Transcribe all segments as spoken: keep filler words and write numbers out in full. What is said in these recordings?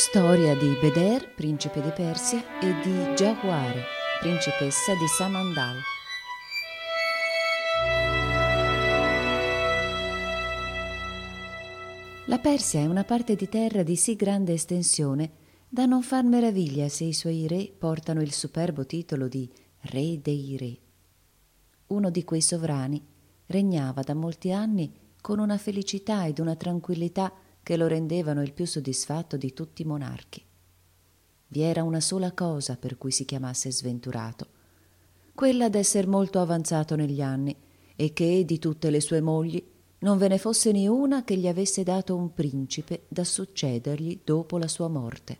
Storia di Beder, principe di Persia, e di Jawhara, principessa di Samandal. La Persia è una parte di terra di sì grande estensione da non far meraviglia se i suoi re portano il superbo titolo di Re dei Re. Uno di quei sovrani regnava da molti anni con una felicità ed una tranquillità che lo rendevano il più soddisfatto di tutti i monarchi. Vi era una sola cosa per cui si chiamasse sventurato, quella d'esser molto avanzato negli anni e che di tutte le sue mogli non ve ne fosse né una che gli avesse dato un principe da succedergli dopo la sua morte.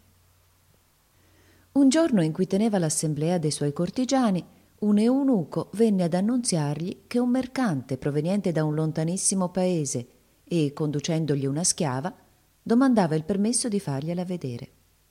Un giorno in cui teneva l'assemblea dei suoi cortigiani, un eunuco venne ad annunziargli che un mercante proveniente da un lontanissimo paese e, conducendogli una schiava, domandava il permesso di fargliela vedere.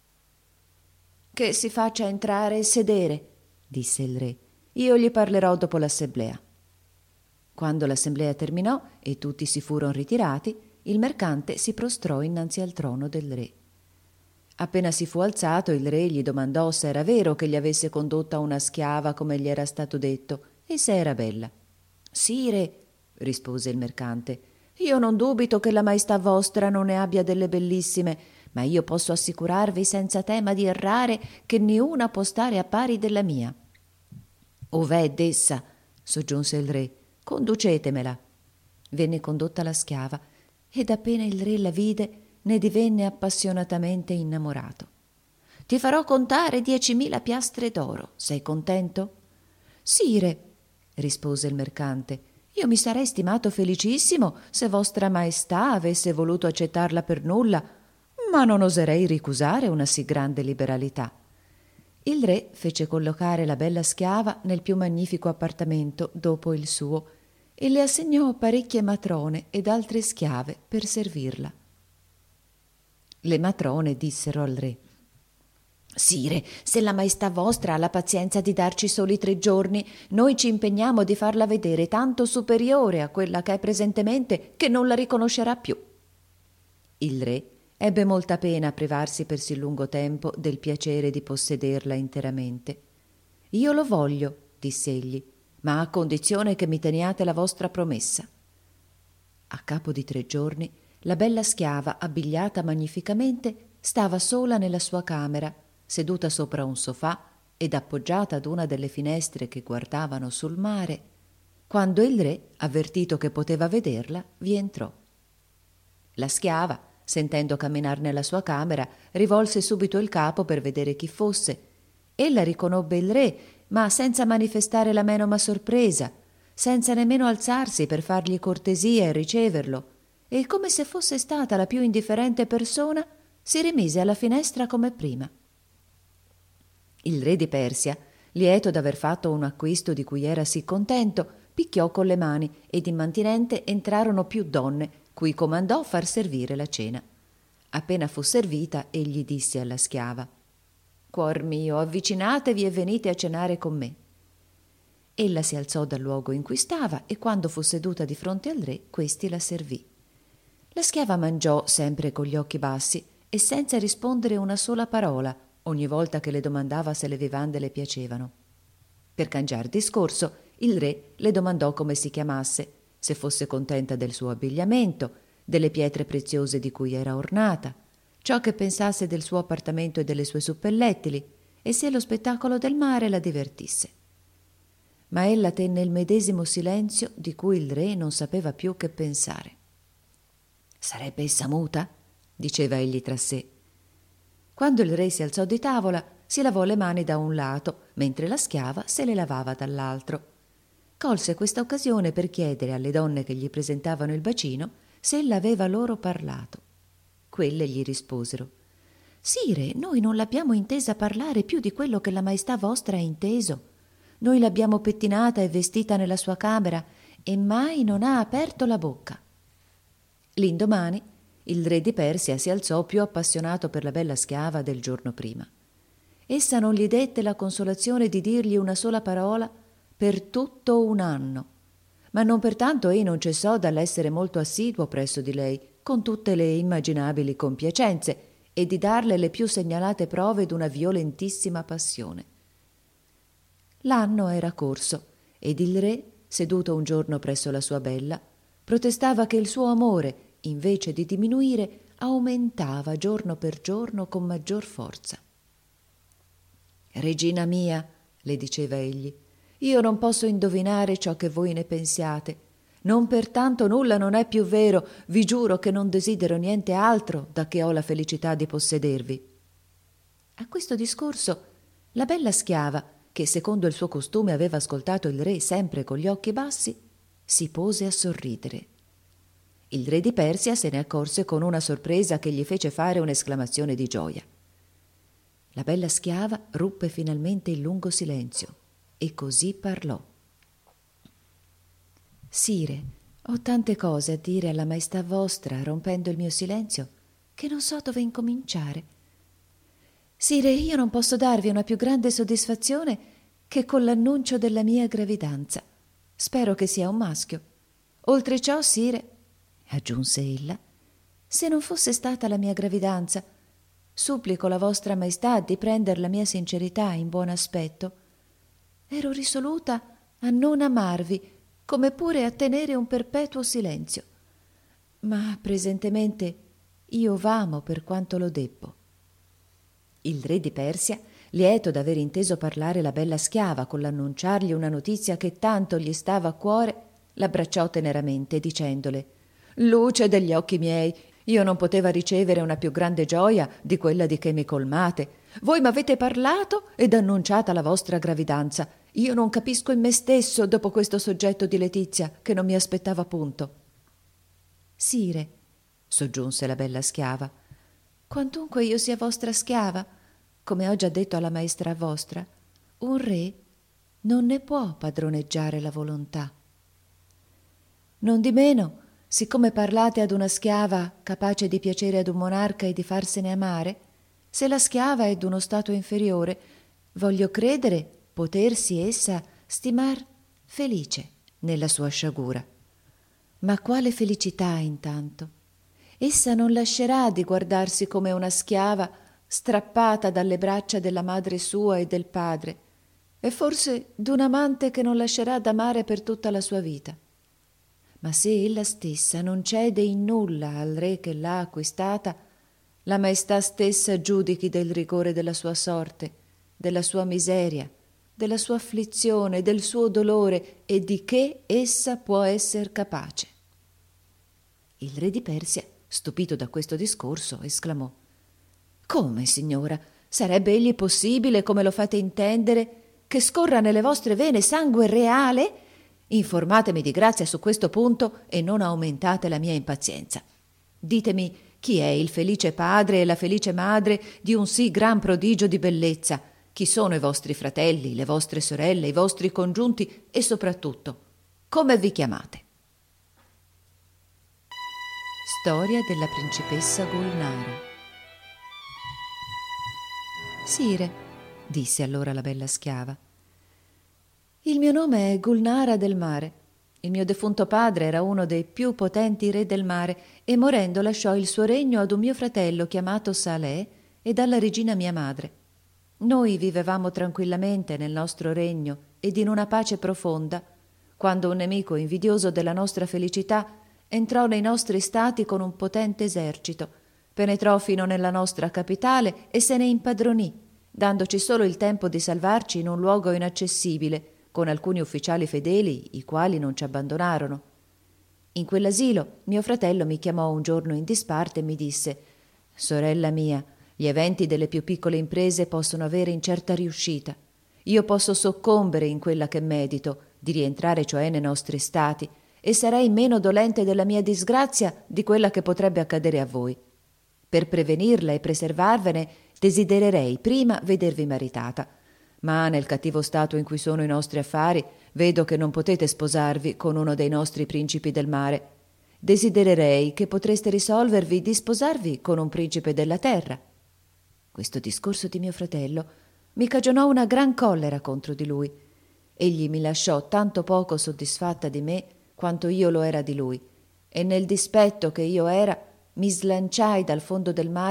«Che si faccia entrare e sedere», disse il re. «Io gli parlerò dopo l'assemblea». Quando l'assemblea terminò e tutti si furono ritirati, il mercante si prostrò innanzi al trono del re. Appena si fu alzato, il re gli domandò se era vero che gli avesse condotta una schiava come gli era stato detto e se era bella. «Sire», rispose il mercante, «io non dubito che la maestà vostra non ne abbia delle bellissime, ma io posso assicurarvi senza tema di errare che niuna può stare a pari della mia». «Ov'è d'essa?» soggiunse il re. «Conducetemela». Venne condotta la schiava ed appena il re la vide ne divenne appassionatamente innamorato. «Ti farò contare diecimila piastre d'oro. Sei contento?» «Sire», rispose il mercante, «io mi sarei stimato felicissimo se vostra maestà avesse voluto accettarla per nulla, ma non oserei ricusare una sì grande liberalità». Il re fece collocare la bella schiava nel più magnifico appartamento dopo il suo e le assegnò parecchie matrone ed altre schiave per servirla. Le matrone dissero al re: «Sire, se la maestà vostra ha la pazienza di darci soli tre giorni, noi ci impegniamo di farla vedere tanto superiore a quella che è presentemente che non la riconoscerà più». Il re ebbe molta pena a privarsi per sì lungo tempo del piacere di possederla interamente. «Io lo voglio», disse egli, «ma a condizione che mi teniate la vostra promessa». A capo di tre giorni la bella schiava, abbigliata magnificamente, stava sola nella sua camera, seduta sopra un sofà ed appoggiata ad una delle finestre che guardavano sul mare, quando il re, avvertito che poteva vederla, vi entrò. La schiava, sentendo camminar nella sua camera, rivolse subito il capo per vedere chi fosse. Ella riconobbe il re, ma senza manifestare la menoma sorpresa, senza nemmeno alzarsi per fargli cortesia e riceverlo, e come se fosse stata la più indifferente persona, si rimise alla finestra come prima. Il re di Persia, lieto d'aver fatto un acquisto di cui era sì contento, picchiò con le mani ed immantinente entrarono più donne, cui comandò far servire la cena. Appena fu servita, egli disse alla schiava: «Cuor mio, avvicinatevi e venite a cenare con me». Ella si alzò dal luogo in cui stava e quando fu seduta di fronte al re, questi la servì. La schiava mangiò sempre con gli occhi bassi e senza rispondere una sola parola ogni volta che le domandava se le vivande le piacevano. Per cangiar discorso, il re le domandò come si chiamasse, se fosse contenta del suo abbigliamento, delle pietre preziose di cui era ornata, ciò che pensasse del suo appartamento e delle sue suppellettili, e se lo spettacolo del mare la divertisse. Ma ella tenne il medesimo silenzio di cui il re non sapeva più che pensare. «Sarebbe essa muta?» diceva egli tra sé. Quando il re si alzò di tavola, si lavò le mani da un lato, mentre la schiava se le lavava dall'altro. Colse questa occasione per chiedere alle donne che gli presentavano il bacino se ella aveva loro parlato. Quelle gli risposero: «Sire, noi non l'abbiamo intesa parlare più di quello che la maestà vostra ha inteso. Noi l'abbiamo pettinata e vestita nella sua camera e mai non ha aperto la bocca». L'indomani il re di Persia si alzò più appassionato per la bella schiava del giorno prima. Essa non gli dette la consolazione di dirgli una sola parola per tutto un anno, ma non pertanto ei non cessò dall'essere molto assiduo presso di lei, con tutte le immaginabili compiacenze, e di darle le più segnalate prove d'una violentissima passione. L'anno era corso ed il re, seduto un giorno presso la sua bella, protestava che il suo amore, invece di diminuire, aumentava giorno per giorno con maggior forza. «Regina mia», le diceva egli, «io non posso indovinare ciò che voi ne pensiate. Non pertanto nulla non è più vero, vi giuro che non desidero niente altro da che ho la felicità di possedervi». A questo discorso la bella schiava, che secondo il suo costume aveva ascoltato il re sempre con gli occhi bassi, si pose a sorridere. Il re di Persia se ne accorse con una sorpresa che gli fece fare un'esclamazione di gioia. La bella schiava ruppe finalmente il lungo silenzio e così parlò. «Sire, ho tante cose a dire alla maestà vostra, rompendo il mio silenzio, che non so dove incominciare. Sire, io non posso darvi una più grande soddisfazione che con l'annuncio della mia gravidanza. Spero che sia un maschio. Oltre ciò, sire, aggiunse ella, se non fosse stata la mia gravidanza, supplico la vostra maestà di prender la mia sincerità in buon aspetto. Ero risoluta a non amarvi, come pure a tenere un perpetuo silenzio. Ma presentemente io v'amo per quanto lo debbo». Il re di Persia, lieto d'aver inteso parlare la bella schiava con l'annunciargli una notizia che tanto gli stava a cuore, l'abbracciò teneramente dicendole: «Luce degli occhi miei, io non poteva ricevere una più grande gioia di quella di che mi colmate. Voi m'avete parlato ed annunciata la vostra gravidanza. Io non capisco in me stesso dopo questo soggetto di letizia che non mi aspettava punto». «Sire», soggiunse la bella schiava, «quantunque io sia vostra schiava, come ho già detto alla maestra vostra, un re non ne può padroneggiare la volontà. Nondimeno, siccome parlate ad una schiava capace di piacere ad un monarca e di farsene amare, se la schiava è d'uno stato inferiore, voglio credere potersi essa stimar felice nella sua sciagura. Ma quale felicità intanto? Essa non lascerà di guardarsi come una schiava strappata dalle braccia della madre sua e del padre, e forse d'un amante che non lascerà d'amare per tutta la sua vita. Ma se ella stessa non cede in nulla al re che l'ha acquistata, la maestà stessa giudichi del rigore della sua sorte, della sua miseria, della sua afflizione, del suo dolore e di che essa può esser capace». Il re di Persia, stupito da questo discorso, esclamò: «Come, signora? Sarebbe egli possibile, come lo fate intendere, che scorra nelle vostre vene sangue reale? Informatemi di grazia su questo punto e non aumentate la mia impazienza. Ditemi chi è il felice padre e la felice madre di un sì gran prodigio di bellezza. Chi sono i vostri fratelli, le vostre sorelle, i vostri congiunti e soprattutto come vi chiamate?» Storia della principessa Gulnara. «Sire», disse allora la bella schiava, «il mio nome è Gulnara del mare. Il mio defunto padre era uno dei più potenti re del mare e morendo lasciò il suo regno ad un mio fratello chiamato Saleh ed alla regina mia madre. Noi vivevamo tranquillamente nel nostro regno ed in una pace profonda, quando un nemico invidioso della nostra felicità entrò nei nostri stati con un potente esercito, penetrò fino nella nostra capitale e se ne impadronì, dandoci solo il tempo di salvarci in un luogo inaccessibile, con alcuni ufficiali fedeli, i quali non ci abbandonarono. In quell'asilo mio fratello mi chiamò un giorno in disparte e mi disse: «Sorella mia, gli eventi delle più piccole imprese possono avere incerta riuscita. Io posso soccombere in quella che medito, di rientrare cioè nei nostri stati, e sarei meno dolente della mia disgrazia di quella che potrebbe accadere a voi. Per prevenirla e preservarvene desidererei prima vedervi maritata, ma nel cattivo stato in cui sono i nostri affari vedo che non potete sposarvi con uno dei nostri principi del mare. Desidererei che potreste risolvervi di sposarvi con un principe della terra». Questo discorso di mio fratello mi cagionò una gran collera contro di lui. Egli mi lasciò tanto poco soddisfatta di me quanto io lo era di lui, e nel dispetto che io era mi slanciai dal fondo del mare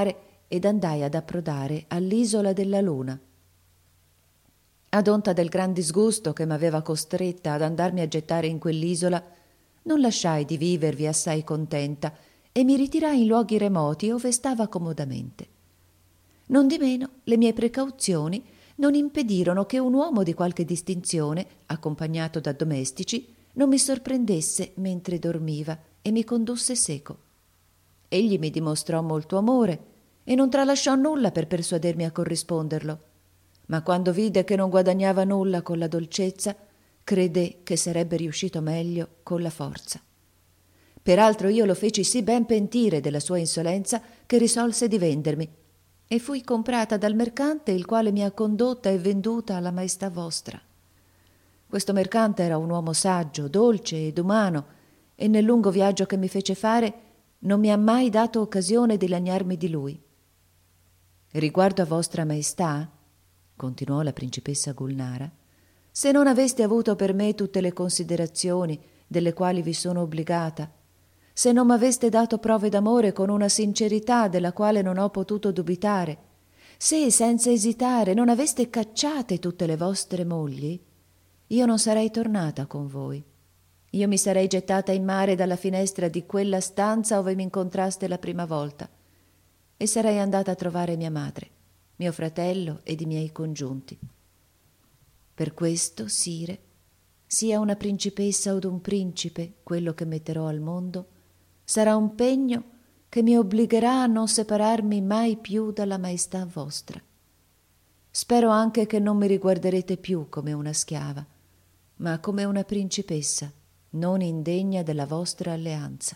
ed andai ad approdare all'isola della Luna. Ad onta del gran disgusto che m'aveva costretta ad andarmi a gettare in quell'isola, non lasciai di vivervi assai contenta e mi ritirai in luoghi remoti ove stava comodamente. Nondimeno le mie precauzioni non impedirono che un uomo di qualche distinzione, accompagnato da domestici, non mi sorprendesse mentre dormiva e mi condusse seco. Egli mi dimostrò molto amore e non tralasciò nulla per persuadermi a corrisponderlo, ma quando vide che non guadagnava nulla con la dolcezza, credé che sarebbe riuscito meglio con la forza. Peraltro io lo feci sì ben pentire della sua insolenza che risolse di vendermi, e fui comprata dal mercante, il quale mi ha condotta e venduta alla maestà vostra. Questo mercante era un uomo saggio, dolce ed umano, e nel lungo viaggio che mi fece fare non mi ha mai dato occasione di lagnarmi di lui. Riguardo a vostra maestà, continuò la principessa Gulnara, se non aveste avuto per me tutte le considerazioni delle quali vi sono obbligata, se non m'aveste dato prove d'amore con una sincerità della quale non ho potuto dubitare, se senza esitare non aveste cacciate tutte le vostre mogli, io non sarei tornata con voi. Io mi sarei gettata in mare dalla finestra di quella stanza ove mi incontraste la prima volta e sarei andata a trovare mia madre, mio fratello ed i miei congiunti. Per questo, sire, sia una principessa od un principe quello che metterò al mondo, sarà un pegno che mi obbligherà a non separarmi mai più dalla maestà vostra. Spero anche che non mi riguarderete più come una schiava, ma come una principessa non indegna della vostra alleanza.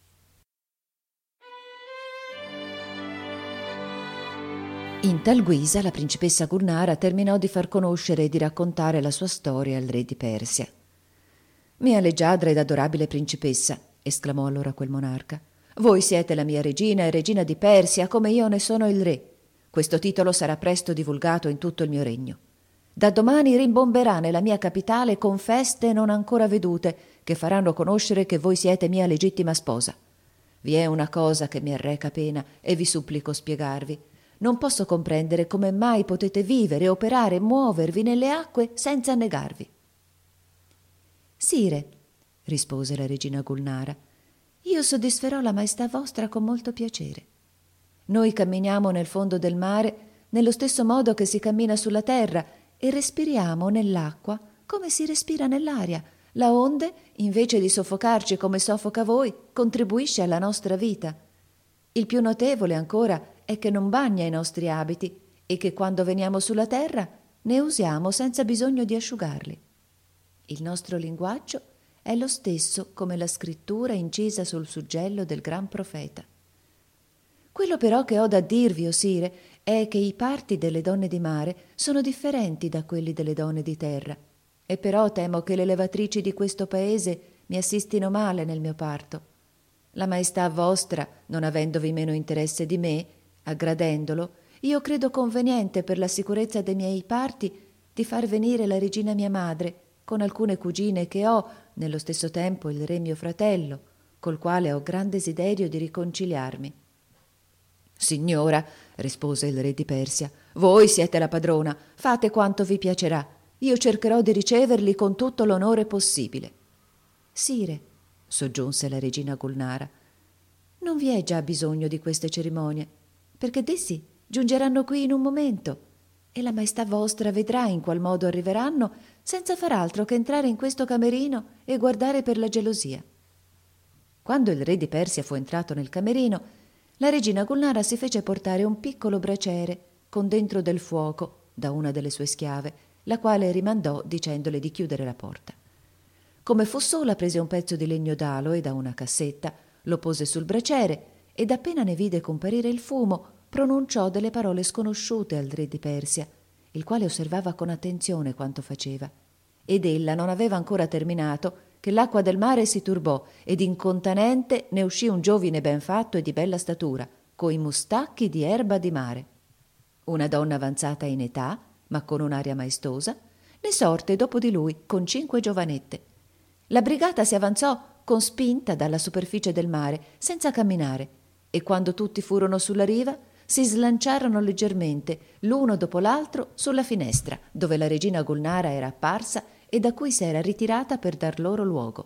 In tal guisa la principessa Gulnara terminò di far conoscere e di raccontare la sua storia al re di Persia. «Mia leggiadra ed adorabile principessa», esclamò allora quel monarca, «voi siete la mia regina e regina di Persia, come io ne sono il re. Questo titolo sarà presto divulgato in tutto il mio regno. Da domani rimbomberà nella mia capitale con feste non ancora vedute, che faranno conoscere che voi siete mia legittima sposa. Vi è una cosa che mi arreca pena e vi supplico spiegarvi. Non posso comprendere come mai potete vivere, operare e muovervi nelle acque senza annegarvi». «Sire», rispose la regina Gulnara, «io soddisferò la maestà vostra con molto piacere. Noi camminiamo nel fondo del mare nello stesso modo che si cammina sulla terra e respiriamo nell'acqua come si respira nell'aria, la onde, invece di soffocarci come soffoca voi, contribuisce alla nostra vita. Il più notevole ancora è che non bagna i nostri abiti e che quando veniamo sulla terra ne usiamo senza bisogno di asciugarli. Il nostro linguaggio è lo stesso come la scrittura incisa sul suggello del gran profeta. Quello però che ho da dirvi, o sire, è che i parti delle donne di mare sono differenti da quelli delle donne di terra, e però temo che le levatrici di questo paese mi assistino male nel mio parto. La maestà vostra, non avendovi meno interesse di me, aggradendolo, io credo conveniente per la sicurezza dei miei parti di far venire la regina mia madre con alcune cugine che ho, nello stesso tempo il re mio fratello, col quale ho gran desiderio di riconciliarmi». «Signora», rispose il re di Persia, «voi siete la padrona, fate quanto vi piacerà. Io cercherò di riceverli con tutto l'onore possibile». «Sire», soggiunse la regina Gulnara, «non vi è già bisogno di queste cerimonie, perché dessi giungeranno qui in un momento, e la maestà vostra vedrà in qual modo arriveranno senza far altro che entrare in questo camerino e guardare per la gelosia». Quando il re di Persia fu entrato nel camerino, la regina Gulnara si fece portare un piccolo braciere con dentro del fuoco da una delle sue schiave, la quale rimandò dicendole di chiudere la porta. Come fu sola, prese un pezzo di legno d'alo e da una cassetta lo pose sul braciere, ed appena ne vide comparire il fumo pronunciò delle parole sconosciute al re di Persia, il quale osservava con attenzione quanto faceva. Ed ella non aveva ancora terminato che l'acqua del mare si turbò ed incontanente ne uscì un giovine ben fatto e di bella statura, coi mustacchi di erba di mare. Una donna avanzata in età, ma con un'aria maestosa, ne sorte dopo di lui con cinque giovanette. La brigata si avanzò con spinta dalla superficie del mare, senza camminare, e quando tutti furono sulla riva, si slanciarono leggermente, l'uno dopo l'altro, sulla finestra, dove la regina Gulnara era apparsa e da cui s'era ritirata per dar loro luogo.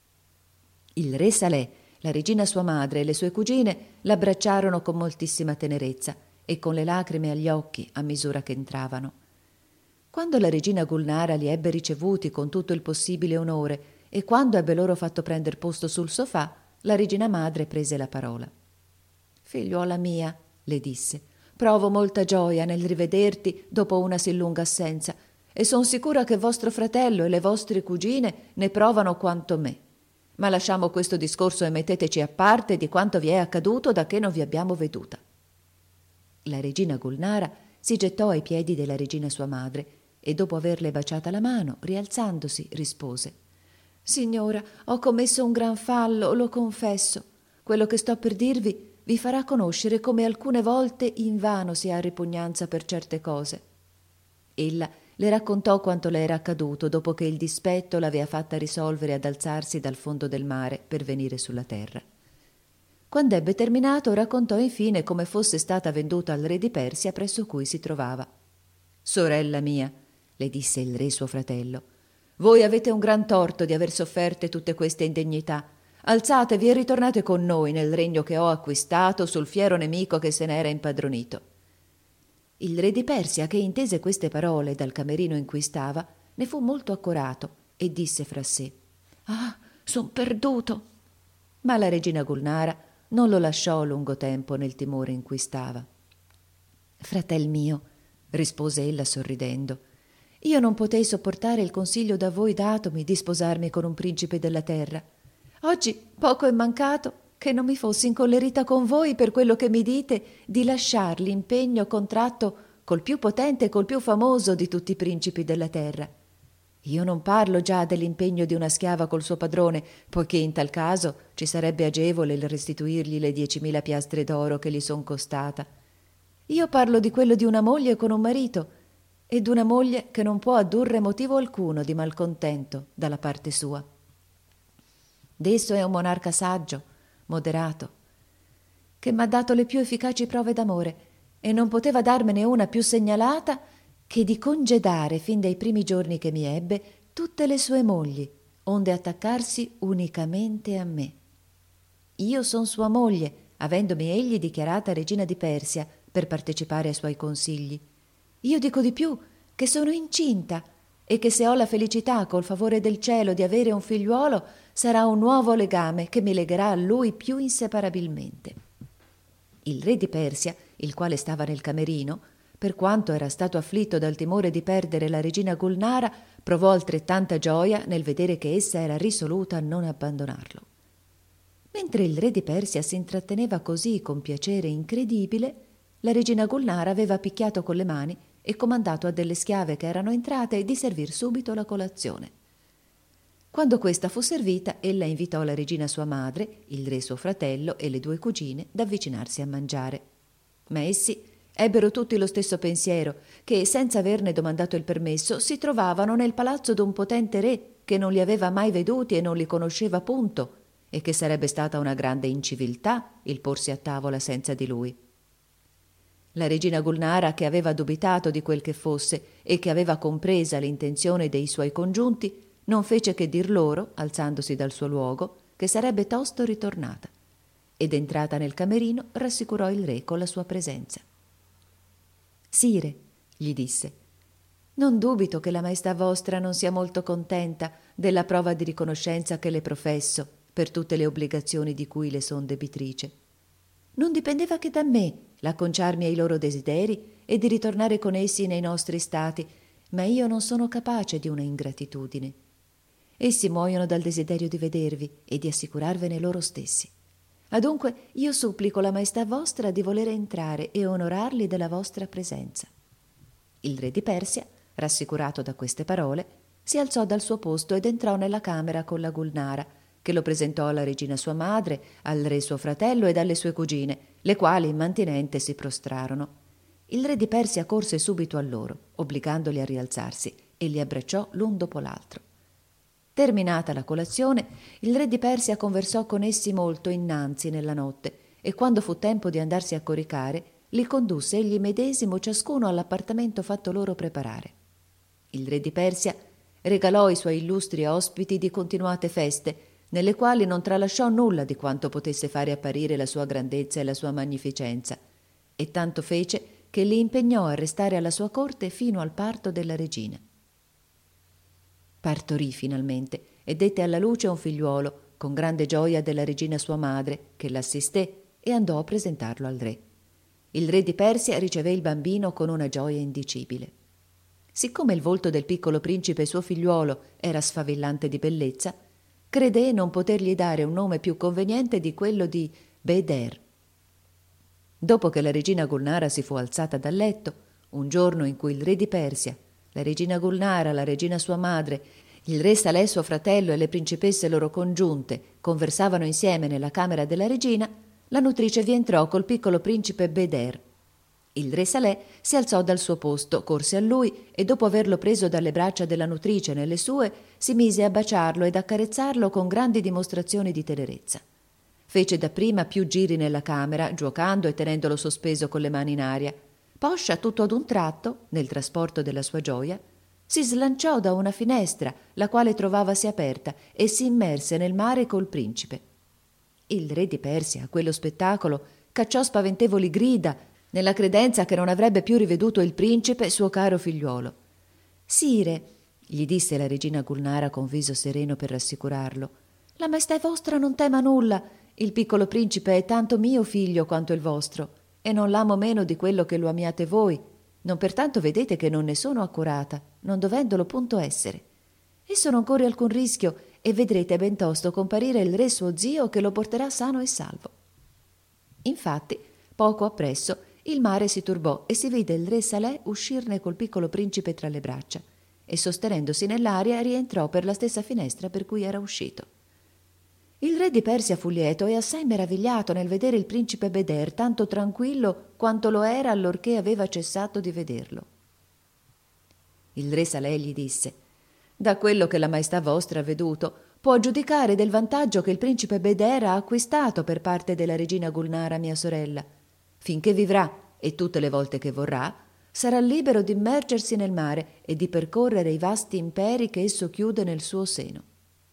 Il re Saleh, la regina sua madre e le sue cugine l'abbracciarono con moltissima tenerezza e con le lacrime agli occhi a misura che entravano. Quando la regina Gulnara li ebbe ricevuti con tutto il possibile onore e quando ebbe loro fatto prender posto sul sofà, la regina madre prese la parola. «Figliuola mia», le disse, «provo molta gioia nel rivederti dopo una sì lunga assenza e son sicura che vostro fratello e le vostre cugine ne provano quanto me. Ma lasciamo questo discorso e metteteci a parte di quanto vi è accaduto da che non vi abbiamo veduta». La regina Gulnara si gettò ai piedi della regina sua madre e dopo averle baciata la mano, rialzandosi, rispose: «Signora, ho commesso un gran fallo, lo confesso. Quello che sto per dirvi vi farà conoscere come alcune volte invano si ha ripugnanza per certe cose». Ella le raccontò quanto le era accaduto dopo che il dispetto l'aveva fatta risolvere ad alzarsi dal fondo del mare per venire sulla terra. Quando ebbe terminato, raccontò infine come fosse stata venduta al re di Persia presso cui si trovava. «Sorella mia», le disse il re suo fratello, «voi avete un gran torto di aver sofferte tutte queste indegnità. Alzatevi e ritornate con noi nel regno che ho acquistato sul fiero nemico che se ne era impadronito». Il re di Persia, che intese queste parole dal camerino in cui stava, ne fu molto accorato e disse fra sé: «Ah, son perduto!» Ma la regina Gulnara non lo lasciò lungo tempo nel timore in cui stava. «Fratel mio», rispose ella sorridendo, «io non potei sopportare il consiglio da voi datomi di sposarmi con un principe della terra. Oggi poco è mancato che non mi fossi incollerita con voi per quello che mi dite di lasciar l'impegno contratto col più potente e col più famoso di tutti i principi della terra. Io non parlo già dell'impegno di una schiava col suo padrone, poiché in tal caso ci sarebbe agevole il restituirgli le diecimila piastre d'oro che gli son costata. Io parlo di quello di una moglie con un marito, e d'una moglie che non può addurre motivo alcuno di malcontento dalla parte sua. D'esso è un monarca saggio, moderato, che m'ha dato le più efficaci prove d'amore, e non poteva darmene una più segnalata che di congedare fin dai primi giorni che mi ebbe tutte le sue mogli, onde attaccarsi unicamente a me. Io son sua moglie, avendomi egli dichiarata regina di Persia per partecipare ai suoi consigli. Io dico di più, che sono incinta e che se ho la felicità col favore del cielo di avere un figliuolo sarà un nuovo legame che mi legherà a lui più inseparabilmente». Il re di Persia, il quale stava nel camerino, per quanto era stato afflitto dal timore di perdere la regina Gulnara, provò altrettanta gioia nel vedere che essa era risoluta a non abbandonarlo. Mentre il re di Persia si intratteneva così con piacere incredibile, la regina Gulnara aveva picchiato con le mani e comandato a delle schiave che erano entrate di servir subito la colazione. Quando questa fu servita, ella invitò la regina sua madre, il re suo fratello e le due cugine d'avvicinarsi a mangiare. Ma essi ebbero tutti lo stesso pensiero, che senza averne domandato il permesso si trovavano nel palazzo d'un potente re che non li aveva mai veduti e non li conosceva punto, e che sarebbe stata una grande inciviltà il porsi a tavola senza di lui. La regina Gulnara, che aveva dubitato di quel che fosse e che aveva compresa l'intenzione dei suoi congiunti, non fece che dir loro, alzandosi dal suo luogo, che sarebbe tosto ritornata, ed entrata nel camerino rassicurò il re con la sua presenza. «Sire», gli disse, «non dubito che la maestà vostra non sia molto contenta della prova di riconoscenza che le professo per tutte le obbligazioni di cui le son debitrice. Non dipendeva che da me l'acconciarmi ai loro desideri e di ritornare con essi nei nostri stati, ma io non sono capace di una ingratitudine. Essi muoiono dal desiderio di vedervi e di assicurarvene loro stessi. Adunque io supplico la maestà vostra di volere entrare e onorarli della vostra presenza». Il re di Persia, rassicurato da queste parole, si alzò dal suo posto ed entrò nella camera con la Gulnara, che lo presentò alla regina sua madre, al re suo fratello ed alle sue cugine, le quali immantinente si prostrarono. Il re di Persia corse subito a loro, obbligandoli a rialzarsi, e li abbracciò l'un dopo l'altro. Terminata la colazione, il re di Persia conversò con essi molto innanzi nella notte, e quando fu tempo di andarsi a coricare, li condusse egli medesimo ciascuno all'appartamento fatto loro preparare. Il re di Persia regalò ai suoi illustri ospiti di continuate feste, nelle quali non tralasciò nulla di quanto potesse fare apparire la sua grandezza e la sua magnificenza, e tanto fece che li impegnò a restare alla sua corte fino al parto della regina. Partorì finalmente e dette alla luce un figliuolo, con grande gioia della regina sua madre, che l'assisté e andò a presentarlo al re. Il re di Persia ricevé il bambino con una gioia indicibile. Siccome il volto del piccolo principe suo figliuolo era sfavillante di bellezza, credé non potergli dare un nome più conveniente di quello di Beder. Dopo che la regina Gulnara si fu alzata dal letto, un giorno in cui il re di Persia, la regina Gulnara, la regina sua madre, il re Saleh suo fratello e le principesse loro congiunte conversavano insieme nella camera della regina, la nutrice vi entrò col piccolo principe Beder. Il re Saleh si alzò dal suo posto, corse a lui e dopo averlo preso dalle braccia della nutrice nelle sue, si mise a baciarlo ed accarezzarlo con grandi dimostrazioni di tenerezza. Fece dapprima più giri nella camera, giuocando e tenendolo sospeso con le mani in aria. Poscia, tutto ad un tratto, nel trasporto della sua gioia, si slanciò da una finestra, la quale trovavasi aperta, e si immerse nel mare col principe. Il re di Persia, a quello spettacolo, cacciò spaventevoli grida, nella credenza che non avrebbe più riveduto il principe, suo caro figliuolo. «Sire», gli disse la regina Gulnara con viso sereno per rassicurarlo, «la maestà vostra non tema nulla. Il piccolo principe è tanto mio figlio quanto il vostro, e non l'amo meno di quello che lo amiate voi. Non pertanto vedete che non ne sono accurata, non dovendolo punto essere. Esso non corre alcun rischio, e vedrete bentosto comparire il re suo zio che lo porterà sano e salvo». Infatti, poco appresso, il mare si turbò e si vide il re Saleh uscirne col piccolo principe tra le braccia, e sostenendosi nell'aria rientrò per la stessa finestra per cui era uscito. Il re di Persia fu lieto e assai meravigliato nel vedere il principe Beder tanto tranquillo quanto lo era allorché aveva cessato di vederlo. Il re Saleh gli disse: «Da quello che la maestà vostra ha veduto, può giudicare del vantaggio che il principe Beder ha acquistato per parte della regina Gulnara, mia sorella. Finché vivrà, e tutte le volte che vorrà, sarà libero di immergersi nel mare e di percorrere i vasti imperi che esso chiude nel suo seno».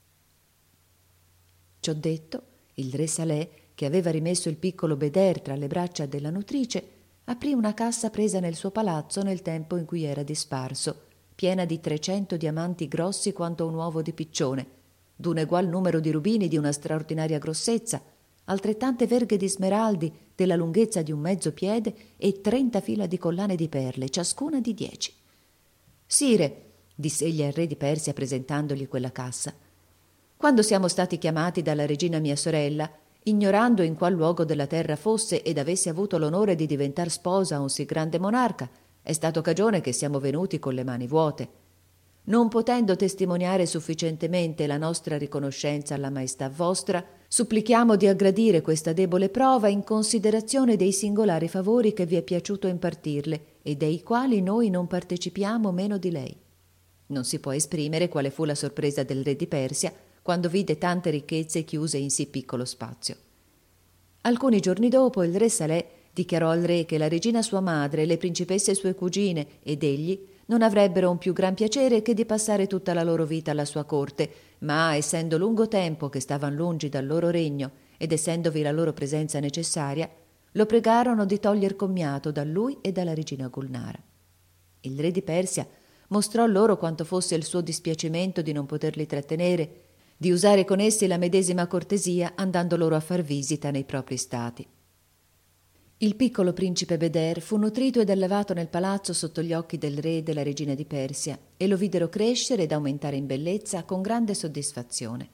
Ciò detto, il re Saleh, che aveva rimesso il piccolo Beder tra le braccia della nutrice, aprì una cassa presa nel suo palazzo nel tempo in cui era disparso, piena di trecento diamanti grossi quanto un uovo di piccione, d'un egual numero di rubini di una straordinaria grossezza, altrettante verghe di smeraldi della lunghezza di un mezzo piede e trenta fila di collane di perle, ciascuna di dieci. «Sire», disse egli al re di Persia presentandogli quella cassa, «quando siamo stati chiamati dalla regina mia sorella, ignorando in qual luogo della terra fosse ed avesse avuto l'onore di diventar sposa a un sì grande monarca, è stato cagione che siamo venuti con le mani vuote. Non potendo testimoniare sufficientemente la nostra riconoscenza alla maestà vostra, supplichiamo di aggradire questa debole prova in considerazione dei singolari favori che vi è piaciuto impartirle e dei quali noi non partecipiamo meno di lei». Non si può esprimere quale fu la sorpresa del re di Persia quando vide tante ricchezze chiuse in sì piccolo spazio. Alcuni giorni dopo il re Saleh dichiarò al re che la regina sua madre, le principesse sue cugine ed egli non avrebbero un più gran piacere che di passare tutta la loro vita alla sua corte, ma essendo lungo tempo che stavan lungi dal loro regno ed essendovi la loro presenza necessaria, lo pregarono di toglier commiato da lui e dalla regina Gulnara. Il re di Persia mostrò loro quanto fosse il suo dispiacimento di non poterli trattenere, di usare con essi la medesima cortesia andando loro a far visita nei propri stati. Il piccolo principe Beder fu nutrito ed allevato nel palazzo sotto gli occhi del re e della regina di Persia e lo videro crescere ed aumentare in bellezza con grande soddisfazione.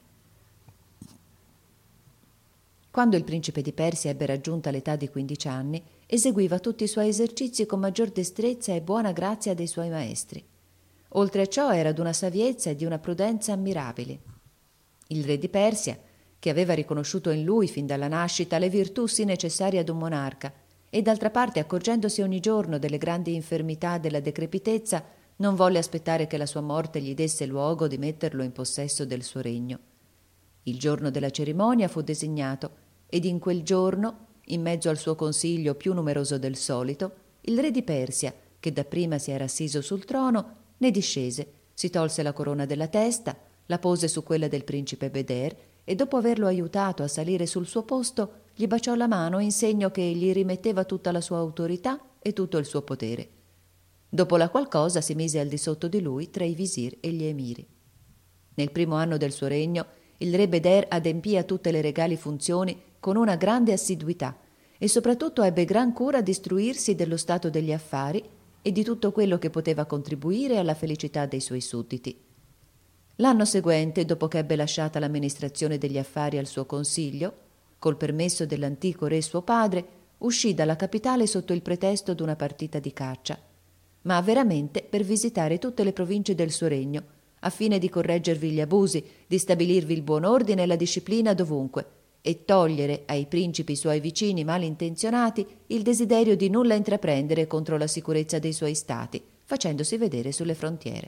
Quando il principe di Persia ebbe raggiunta l'età di quindici anni, eseguiva tutti i suoi esercizi con maggior destrezza e buona grazia dei suoi maestri. Oltre a ciò era d'una saviezza e di una prudenza ammirabili. Il re di Persia, che aveva riconosciuto in lui fin dalla nascita le virtù sì necessarie ad un monarca, e d'altra parte accorgendosi ogni giorno delle grandi infermità della decrepitezza, non volle aspettare che la sua morte gli desse luogo di metterlo in possesso del suo regno. Il giorno della cerimonia fu designato, ed in quel giorno in mezzo al suo consiglio più numeroso del solito, il re di Persia, che dapprima si era assiso sul trono, ne discese, si tolse la corona della testa, la pose su quella del principe Beder e dopo averlo aiutato a salire sul suo posto, gli baciò la mano in segno che gli rimetteva tutta la sua autorità e tutto il suo potere. Dopo la qual cosa si mise al di sotto di lui tra i visir e gli emiri. Nel primo anno del suo regno, il re Beder adempì a tutte le regali funzioni con una grande assiduità e soprattutto ebbe gran cura di istruirsi dello stato degli affari e di tutto quello che poteva contribuire alla felicità dei suoi sudditi. L'anno seguente, dopo che ebbe lasciata l'amministrazione degli affari al suo consiglio, col permesso dell'antico re suo padre, uscì dalla capitale sotto il pretesto d'una partita di caccia, ma veramente per visitare tutte le province del suo regno, a fine di correggervi gli abusi, di stabilirvi il buon ordine e la disciplina dovunque, e togliere ai principi suoi vicini malintenzionati il desiderio di nulla intraprendere contro la sicurezza dei suoi stati, facendosi vedere sulle frontiere.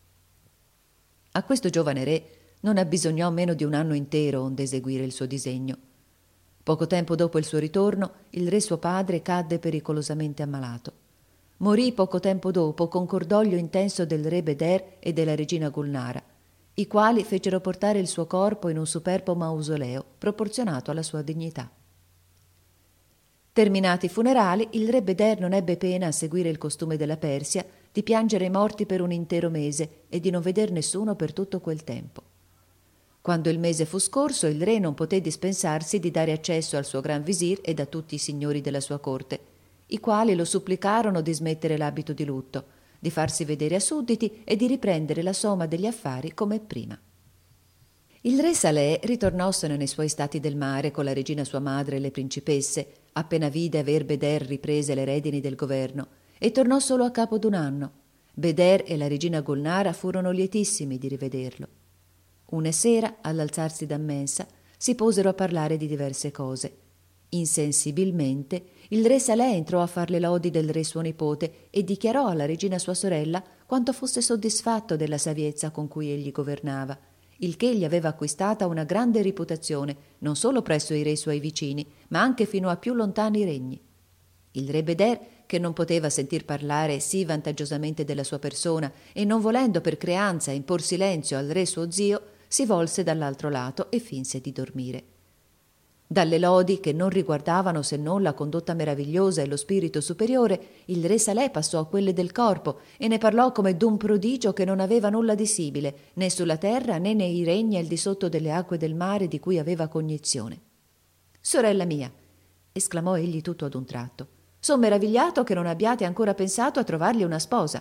A questo giovane re non abbisognò meno di un anno intero onde eseguire il suo disegno. Poco tempo dopo il suo ritorno, il re suo padre cadde pericolosamente ammalato. Morì poco tempo dopo con cordoglio intenso del re Beder e della regina Gulnara, i quali fecero portare il suo corpo in un superbo mausoleo proporzionato alla sua dignità. Terminati i funerali, il re Beder non ebbe pena a seguire il costume della Persia di piangere i morti per un intero mese e di non veder nessuno per tutto quel tempo. Quando il mese fu scorso, il re non poté dispensarsi di dare accesso al suo gran visir ed a tutti i signori della sua corte, i quali lo supplicarono di smettere l'abito di lutto, di farsi vedere a sudditi e di riprendere la somma degli affari come prima. Il re Saleh ritornossene nei suoi stati del mare con la regina sua madre e le principesse, appena vide aver Beder riprese le redini del governo, e tornò solo a capo d'un anno. Beder e la regina Gulnara furono lietissimi di rivederlo. Una sera, all'alzarsi da mensa, si posero a parlare di diverse cose. Insensibilmente, il re Saleh entrò a far le lodi del re suo nipote e dichiarò alla regina sua sorella quanto fosse soddisfatto della saviezza con cui egli governava, il che gli aveva acquistata una grande reputazione non solo presso i re suoi vicini, ma anche fino a più lontani regni. Il re Beder, che non poteva sentir parlare sì vantaggiosamente della sua persona e non volendo per creanza impor silenzio al re suo zio, si volse dall'altro lato e finse di dormire. Dalle lodi, che non riguardavano se non la condotta meravigliosa e lo spirito superiore, il re Saleh passò a quelle del corpo e ne parlò come d'un prodigio che non aveva nulla di simile, né sulla terra né nei regni al di sotto delle acque del mare di cui aveva cognizione. «Sorella mia», esclamò egli tutto ad un tratto, «son meravigliato che non abbiate ancora pensato a trovargli una sposa».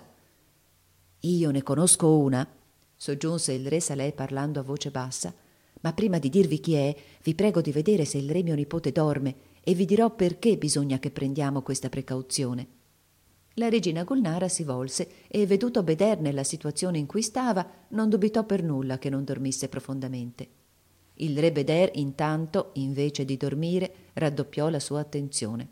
«Io ne conosco una», soggiunse il re Saleh parlando a voce bassa, «ma prima di dirvi chi è, vi prego di vedere se il re mio nipote dorme e vi dirò perché bisogna che prendiamo questa precauzione». La regina Gulnara si volse e, veduto Beder nella situazione in cui stava, non dubitò per nulla che non dormisse profondamente. Il re Beder, intanto, invece di dormire, raddoppiò la sua attenzione.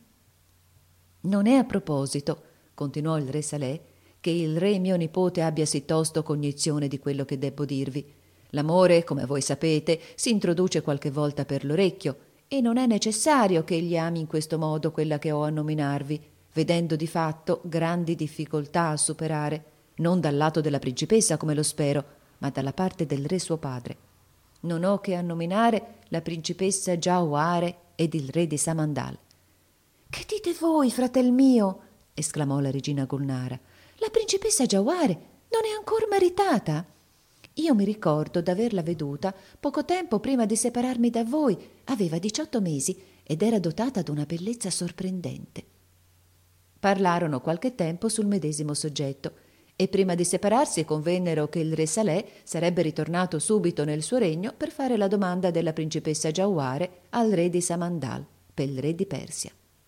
«Non è a proposito», continuò il re Saleh, «che il re mio nipote abbia sì tosto cognizione di quello che debbo dirvi. L'amore, come voi sapete, si introduce qualche volta per l'orecchio e non è necessario che egli ami in questo modo quella che ho a nominarvi, vedendo di fatto grandi difficoltà a superare, non dal lato della principessa come lo spero, ma dalla parte del re suo padre. Non ho che a nominare la principessa Giauhare ed il re di Samandal». «Che dite voi, fratel mio?» esclamò la regina Gulnara. «La principessa Giauhare non è ancor maritata? Io mi ricordo d'averla veduta poco tempo prima di separarmi da voi, aveva diciotto mesi ed era dotata d'una bellezza sorprendente». Parlarono qualche tempo sul medesimo soggetto e prima di separarsi convennero che il re Saleh sarebbe ritornato subito nel suo regno per fare la domanda della principessa Giauhare al re di Samandal, per il re di Persia.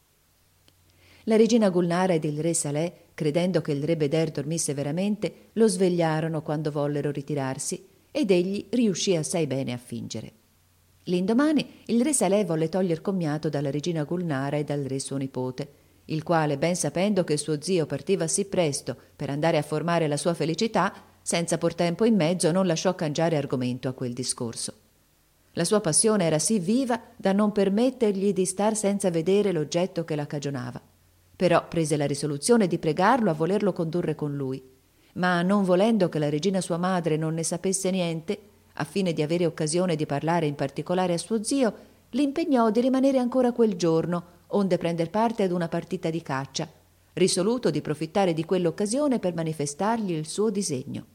La regina Gulnara ed il re Saleh, credendo che il re Beder dormisse veramente, lo svegliarono quando vollero ritirarsi ed egli riuscì assai bene a fingere. L'indomani il re Saleh volle toglier commiato dalla regina Gulnara e dal re suo nipote, il quale, ben sapendo che suo zio partiva sì presto per andare a formare la sua felicità, senza por tempo in mezzo non lasciò cangiare argomento a quel discorso. La sua passione era sì viva da non permettergli di star senza vedere l'oggetto che la cagionava. Però prese la risoluzione di pregarlo a volerlo condurre con lui, ma non volendo che la regina sua madre non ne sapesse niente, a fine di avere occasione di parlare in particolare a suo zio, l'impegnò di rimanere ancora quel giorno, onde prender parte ad una partita di caccia, risoluto di profittare di quell'occasione per manifestargli il suo disegno.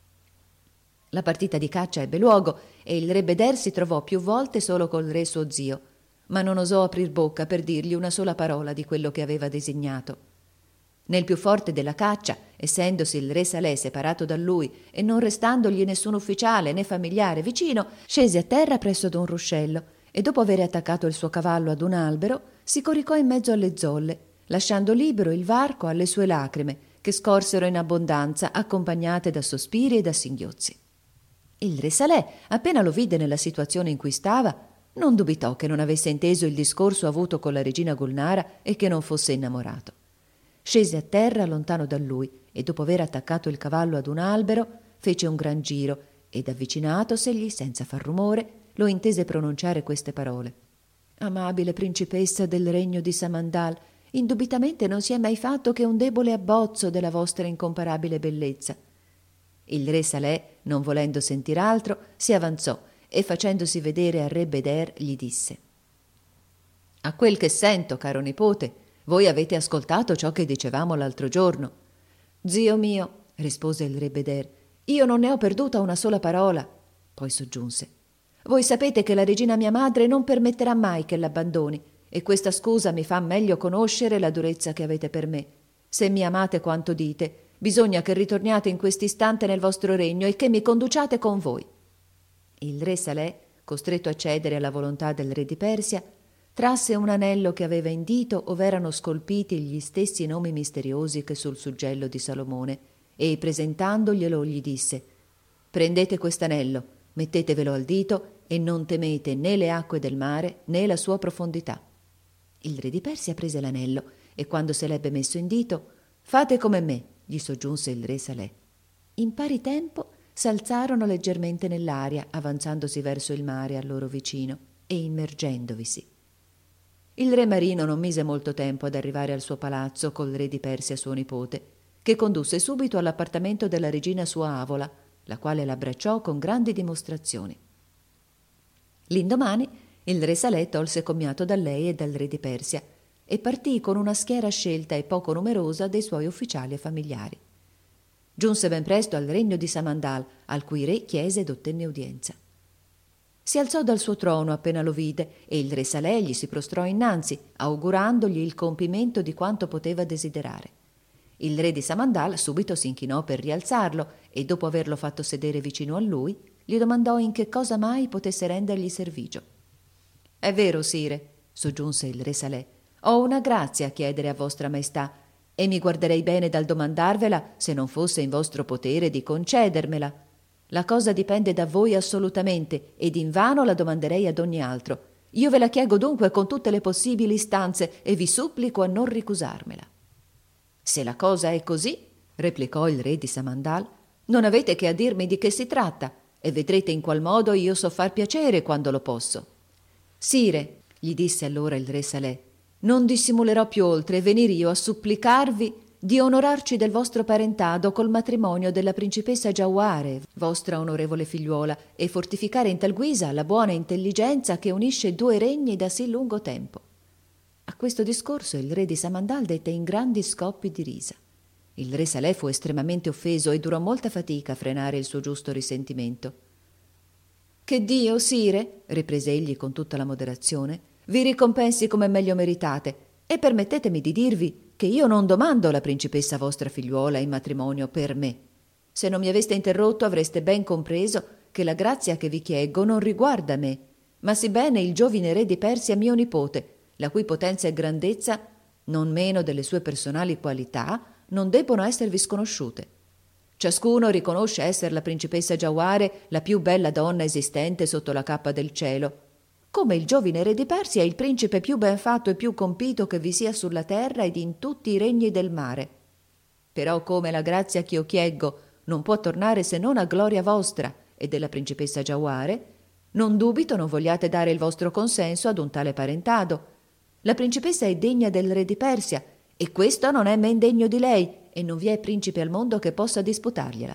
La partita di caccia ebbe luogo e il re Beder si trovò più volte solo col re suo zio, ma non osò aprir bocca per dirgli una sola parola di quello che aveva designato. Nel più forte della caccia, essendosi il re Saleh separato da lui e non restandogli nessun ufficiale né familiare vicino, scese a terra presso ad un ruscello e dopo aver attaccato il suo cavallo ad un albero si coricò in mezzo alle zolle, lasciando libero il varco alle sue lacrime, che scorsero in abbondanza accompagnate da sospiri e da singhiozzi. Il re Saleh, appena lo vide nella situazione in cui stava, non dubitò che non avesse inteso il discorso avuto con la regina Gulnara e che non fosse innamorato. Scese a terra lontano da lui e dopo aver attaccato il cavallo ad un albero fece un gran giro ed avvicinatosegli senza far rumore lo intese pronunciare queste parole: «Amabile principessa del regno di Samandal, indubitamente non si è mai fatto che un debole abbozzo della vostra incomparabile bellezza». Il re Saleh, non volendo sentir altro, si avanzò e facendosi vedere al re Beder gli disse: «A quel che sento, caro nipote, voi avete ascoltato ciò che dicevamo l'altro giorno». «Zio mio», rispose il re Beder, «io non ne ho perduta una sola parola». Poi soggiunse: «Voi sapete che la regina mia madre non permetterà mai che l'abbandoni, e questa scusa mi fa meglio conoscere la durezza che avete per me. Se mi amate quanto dite, bisogna che ritorniate in quest'istante nel vostro regno e che mi conduciate con voi». Il re Saleh, costretto a cedere alla volontà del re di Persia, trasse un anello che aveva in dito ove erano scolpiti gli stessi nomi misteriosi che sul suggello di Salomone, e presentandoglielo gli disse: «Prendete quest'anello, mettetevelo al dito e non temete né le acque del mare né la sua profondità». Il re di Persia prese l'anello e quando se l'ebbe messo in dito: «Fate come me», gli soggiunse il re Saleh. In pari tempo s'alzarono leggermente nell'aria, avanzandosi verso il mare al loro vicino e immergendovisi. Il re marino non mise molto tempo ad arrivare al suo palazzo col re di Persia suo nipote, che condusse subito all'appartamento della regina sua Avola, la quale l'abbracciò con grandi dimostrazioni. L'indomani il re Saleh tolse commiato da lei e dal re di Persia e partì con una schiera scelta e poco numerosa dei suoi ufficiali e familiari. Giunse ben presto al regno di Samandal, al cui re chiese ed ottenne udienza. Si alzò dal suo trono appena lo vide e il re Saleh gli si prostrò innanzi, augurandogli il compimento di quanto poteva desiderare. Il re di Samandal subito si inchinò per rialzarlo e dopo averlo fatto sedere vicino a lui, gli domandò in che cosa mai potesse rendergli servigio. «È vero, sire», soggiunse il re Saleh, «ho una grazia a chiedere a vostra maestà e mi guarderei bene dal domandarvela se non fosse in vostro potere di concedermela. La cosa dipende da voi assolutamente ed invano la domanderei ad ogni altro. Io ve la chiego dunque con tutte le possibili istanze e vi supplico a non ricusarmela». «Se la cosa è così», replicò il re di Samandal, «non avete che a dirmi di che si tratta e vedrete in qual modo io so far piacere quando lo posso». «Sire», gli disse allora il re Saleh, «non dissimulerò più oltre e venir io a supplicarvi di onorarci del vostro parentado col matrimonio della principessa Giauhare, vostra onorevole figliuola, e fortificare in tal guisa la buona intelligenza che unisce due regni da sì lungo tempo». A questo discorso il re di Samandal dette in grandi scoppi di risa. Il re Saleh fu estremamente offeso e durò molta fatica a frenare il suo giusto risentimento. «Che Dio, sire», riprese egli con tutta la moderazione, «vi ricompensi come meglio meritate, e permettetemi di dirvi che io non domando la principessa vostra figliuola in matrimonio per me. Se non mi aveste interrotto avreste ben compreso che la grazia che vi chieggo non riguarda me, ma sì bene il giovine re di Persia mio nipote, la cui potenza e grandezza, non meno delle sue personali qualità, non debbono esservi sconosciute. Ciascuno riconosce essere la principessa Giauhare la più bella donna esistente sotto la cappa del cielo, come il giovine re di Persia è il principe più ben fatto e più compito che vi sia sulla terra ed in tutti i regni del mare. Però come la grazia ch'io chieggo non può tornare se non a gloria vostra e della principessa Giauhare, Non dubito non vogliate dare il vostro consenso ad un tale parentado. La principessa è degna del re di Persia, e questo non è men degno di lei, e non vi è principe al mondo che possa disputargliela».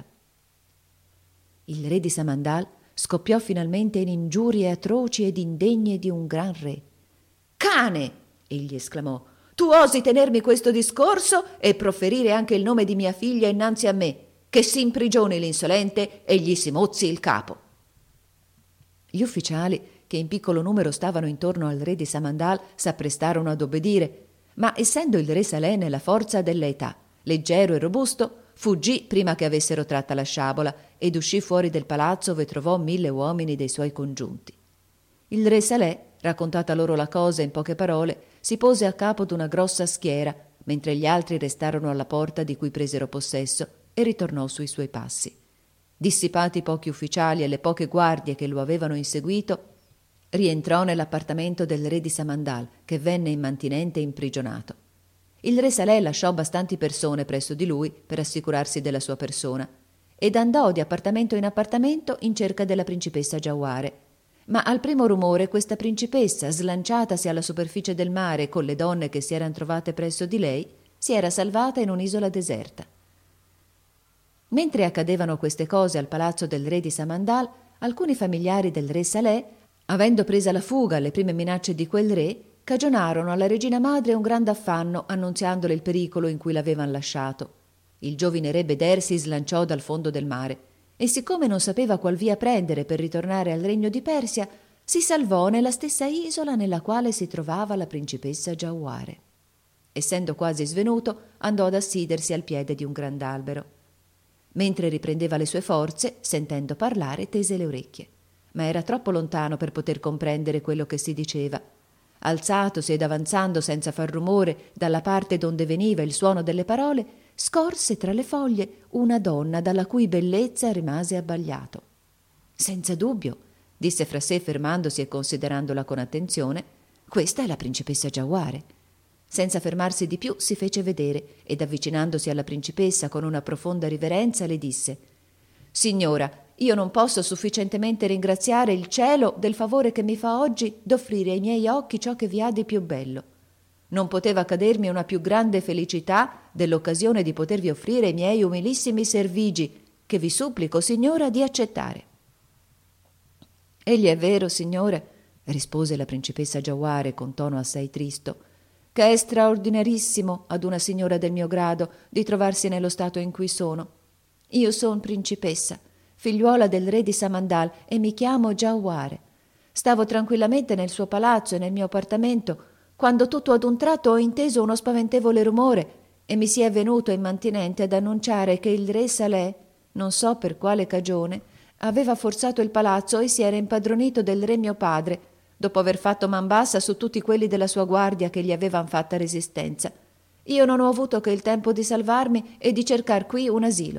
Il re di Samandal scoppiò finalmente in ingiurie atroci ed indegne di un gran re. «Cane!» egli esclamò, «tu osi tenermi questo discorso e proferire anche il nome di mia figlia innanzi a me, che si imprigioni l'insolente e gli si mozzi il capo». Gli ufficiali, che in piccolo numero stavano intorno al re di Samandal, s'apprestarono ad obbedire, ma essendo il re Saleh nella forza dell'età, leggero e robusto, fuggì prima che avessero tratta la sciabola ed uscì fuori del palazzo ove trovò mille uomini dei suoi congiunti. Il re Saleh, raccontata loro la cosa in poche parole, si pose a capo d'una grossa schiera, mentre gli altri restarono alla porta di cui presero possesso, e ritornò sui suoi passi. Dissipati i pochi ufficiali e le poche guardie che lo avevano inseguito, rientrò nell'appartamento del re di Samandal, che venne immantinente imprigionato. Il re Saleh lasciò bastanti persone presso di lui per assicurarsi della sua persona ed andò di appartamento in appartamento in cerca della principessa Giauhare. Ma al primo rumore questa principessa, slanciatasi alla superficie del mare con le donne che si eran trovate presso di lei, si era salvata in un'isola deserta. Mentre accadevano queste cose al palazzo del re di Samandal, alcuni familiari del re Saleh, avendo presa la fuga alle prime minacce di quel re, cagionarono alla regina madre un grande affanno, annunziandole il pericolo in cui l'avevan lasciato. Il giovine re Beder si slanciò dal fondo del mare e, siccome non sapeva qual via prendere per ritornare al regno di Persia, si salvò nella stessa isola nella quale si trovava la principessa Giauhare. Essendo quasi svenuto, andò ad assidersi al piede di un grand'albero. Mentre riprendeva le sue forze, sentendo parlare, tese le orecchie, ma era troppo lontano per poter comprendere quello che si diceva. Alzatosi ed avanzando senza far rumore dalla parte donde veniva il suono delle parole, scorse tra le foglie una donna dalla cui bellezza rimase abbagliato. «Senza dubbio», disse fra sé fermandosi e considerandola con attenzione, «questa è la principessa Giauhare». Senza fermarsi di più si fece vedere ed avvicinandosi alla principessa con una profonda riverenza le disse: «Signora, io non posso sufficientemente ringraziare il cielo del favore che mi fa oggi d'offrire ai miei occhi ciò che vi ha di più bello. Non poteva accadermi una più grande felicità dell'occasione di potervi offrire i miei umilissimi servigi, che vi supplico, signora, di accettare». «Egli è vero, signore», rispose la principessa Giauhare con tono assai tristo, «che è straordinarissimo ad una signora del mio grado di trovarsi nello stato in cui sono. Io son principessa, figliuola del re di Samandal, e mi chiamo Giauhare. Stavo tranquillamente nel suo palazzo e nel mio appartamento, quando tutto ad un tratto ho inteso uno spaventevole rumore e mi si è venuto immantinente ad annunciare che il re Saleh, non so per quale cagione, aveva forzato il palazzo e si era impadronito del re mio padre, dopo aver fatto man bassa su tutti quelli della sua guardia che gli avevan fatta resistenza. Io non ho avuto che il tempo di salvarmi e di cercar qui un asilo».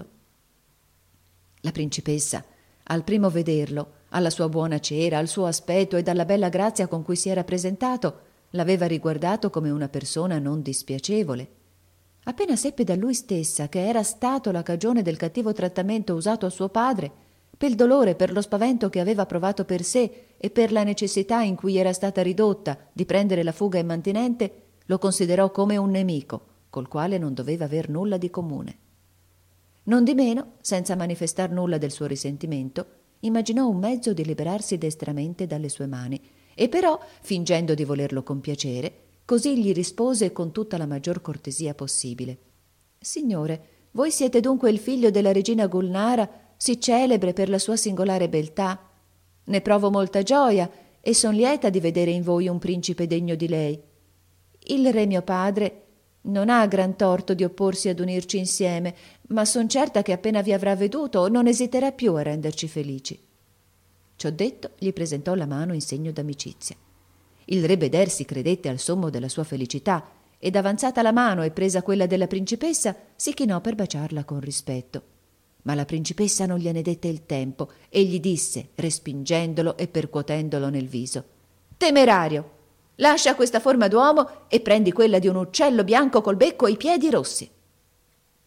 La principessa, al primo vederlo, alla sua buona cera, al suo aspetto e alla bella grazia con cui si era presentato, l'aveva riguardato come una persona non dispiacevole. Appena seppe da lui stessa che era stato la cagione del cattivo trattamento usato a suo padre, per il dolore, per lo spavento che aveva provato per sé e per la necessità in cui era stata ridotta di prendere la fuga immantinente, lo considerò come un nemico, col quale non doveva aver nulla di comune. Nondimeno, senza manifestar nulla del suo risentimento, immaginò un mezzo di liberarsi destramente dalle sue mani, e però, fingendo di volerlo compiacere, così gli rispose con tutta la maggior cortesia possibile: «Signore, voi siete dunque il figlio della regina Gulnara, sì celebre per la sua singolare beltà. Ne provo molta gioia e son lieta di vedere in voi un principe degno di lei. Il re mio padre non ha gran torto di opporsi ad unirci insieme, ma son certa che appena vi avrà veduto non esiterà più a renderci felici». Ciò detto, gli presentò la mano in segno d'amicizia. Il re Beder si credette al sommo della sua felicità ed, avanzata la mano e presa quella della principessa, si chinò per baciarla con rispetto. Ma la principessa non gliene dette il tempo e gli disse, respingendolo e percuotendolo nel viso: «Temerario! Lascia questa forma d'uomo e prendi quella di un uccello bianco col becco e i piedi rossi».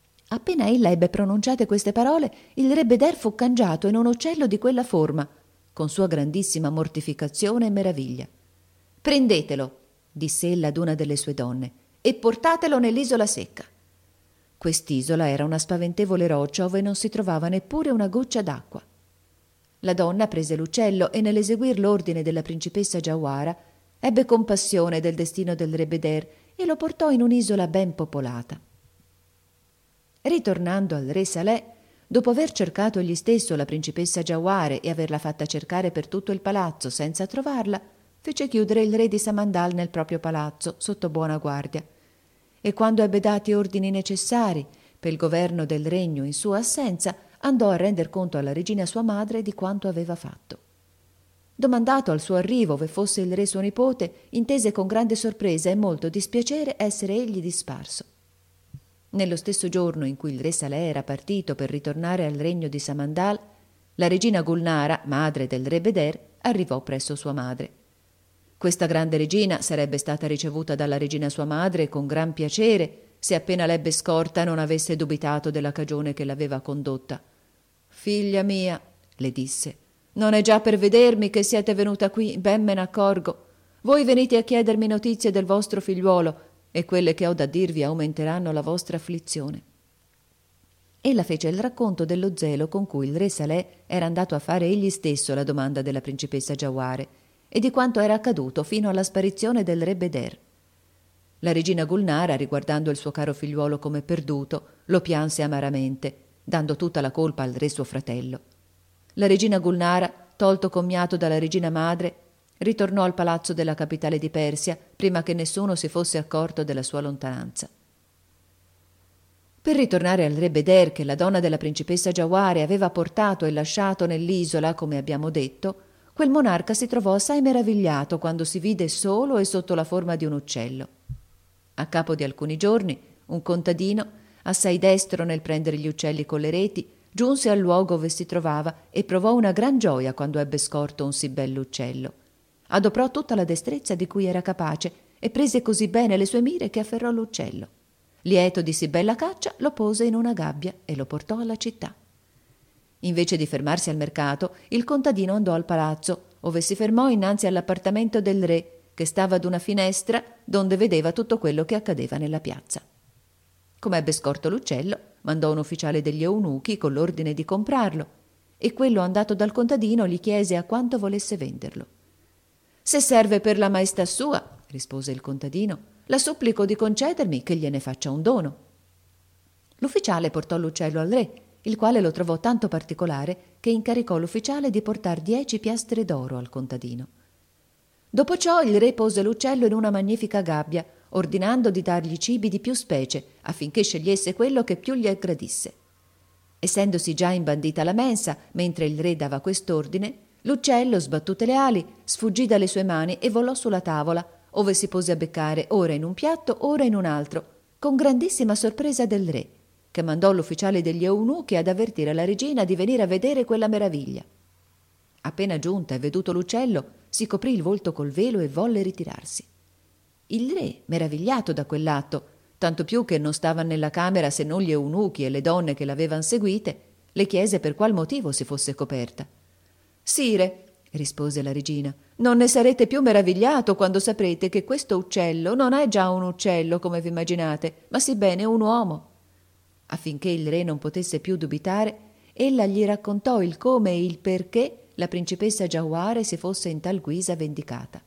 Appena ella ebbe pronunciate queste parole, il re Beder fu cangiato in un uccello di quella forma, con sua grandissima mortificazione e meraviglia. «Prendetelo», disse ella ad una delle sue donne, «e portatelo nell'isola secca». Quest'isola era una spaventevole roccia ove non si trovava neppure una goccia d'acqua. La donna prese l'uccello e nell'eseguir l'ordine della principessa Giauhara ebbe compassione del destino del re Beder e lo portò in un'isola ben popolata. Ritornando al re Saleh, dopo aver cercato egli stesso la principessa Giauhara e averla fatta cercare per tutto il palazzo senza trovarla, fece chiudere il re di Samandal nel proprio palazzo sotto buona guardia, e quando ebbe dati ordini necessari per il governo del regno in sua assenza, andò a render conto alla regina sua madre di quanto aveva fatto. Domandato al suo arrivo ove fosse il re suo nipote, intese con grande sorpresa e molto dispiacere essere egli disparso. Nello stesso giorno in cui il re Saleh era partito per ritornare al regno di Samandal, la regina Gulnara, madre del re Beder, arrivò presso sua madre. Questa grande regina sarebbe stata ricevuta dalla regina sua madre con gran piacere se appena l'ebbe scorta non avesse dubitato della cagione che l'aveva condotta. «Figlia mia», le disse, «non è già per vedermi che siete venuta qui, ben me n'accorgo. Voi venite a chiedermi notizie del vostro figliuolo e quelle che ho da dirvi aumenteranno la vostra afflizione». Ella fece il racconto dello zelo con cui il re Saleh era andato a fare egli stesso la domanda della principessa Giauhara e di quanto era accaduto fino alla sparizione del re Beder. La regina Gulnara, riguardando il suo caro figliuolo come perduto, lo pianse amaramente, dando tutta la colpa al re suo fratello. La regina Gulnara, tolto commiato dalla regina madre, ritornò al palazzo della capitale di Persia prima che nessuno si fosse accorto della sua lontananza. Per ritornare al re Beder, che la donna della principessa Giauhara aveva portato e lasciato nell'isola, come abbiamo detto, quel monarca si trovò assai meravigliato quando si vide solo e sotto la forma di un uccello. A capo di alcuni giorni, un contadino, assai destro nel prendere gli uccelli con le reti, giunse al luogo ove si trovava e provò una gran gioia quando ebbe scorto un sì bell'uccello. Adoprò tutta la destrezza di cui era capace e prese così bene le sue mire che afferrò l'uccello. Lieto di sì bella caccia, lo pose in una gabbia e lo portò alla città. Invece di fermarsi al mercato, il contadino andò al palazzo, ove si fermò innanzi all'appartamento del re, che stava ad una finestra donde vedeva tutto quello che accadeva nella piazza. Come ebbe scorto l'uccello, mandò un ufficiale degli eunuchi con l'ordine di comprarlo, e quello andato dal contadino gli chiese a quanto volesse venderlo. «Se serve per la maestà sua», rispose il contadino, «la supplico di concedermi che gliene faccia un dono». L'ufficiale portò l'uccello al re, il quale lo trovò tanto particolare che incaricò l'ufficiale di portar dieci piastre d'oro al contadino. Dopo ciò il re pose l'uccello in una magnifica gabbia, ordinando di dargli cibi di più specie, affinché scegliesse quello che più gli aggradisse. Essendosi già imbandita la mensa, mentre il re dava quest'ordine, l'uccello, sbattute le ali, sfuggì dalle sue mani e volò sulla tavola, ove si pose a beccare ora in un piatto, ora in un altro, con grandissima sorpresa del re, che mandò l'ufficiale degli eunuchi ad avvertire la regina di venire a vedere quella meraviglia. Appena giunta e veduto l'uccello, si coprì il volto col velo e volle ritirarsi. Il re, meravigliato da quell'atto, tanto più che non stavano nella camera se non gli eunuchi e le donne che l'avevano seguite, le chiese per qual motivo si fosse coperta. «Sire», rispose la regina, «non ne sarete più meravigliato quando saprete che questo uccello non è già un uccello come vi immaginate, ma sì bene un uomo». Affinché il re non potesse più dubitare, ella gli raccontò il come e il perché la principessa Giauhara si fosse in tal guisa vendicata.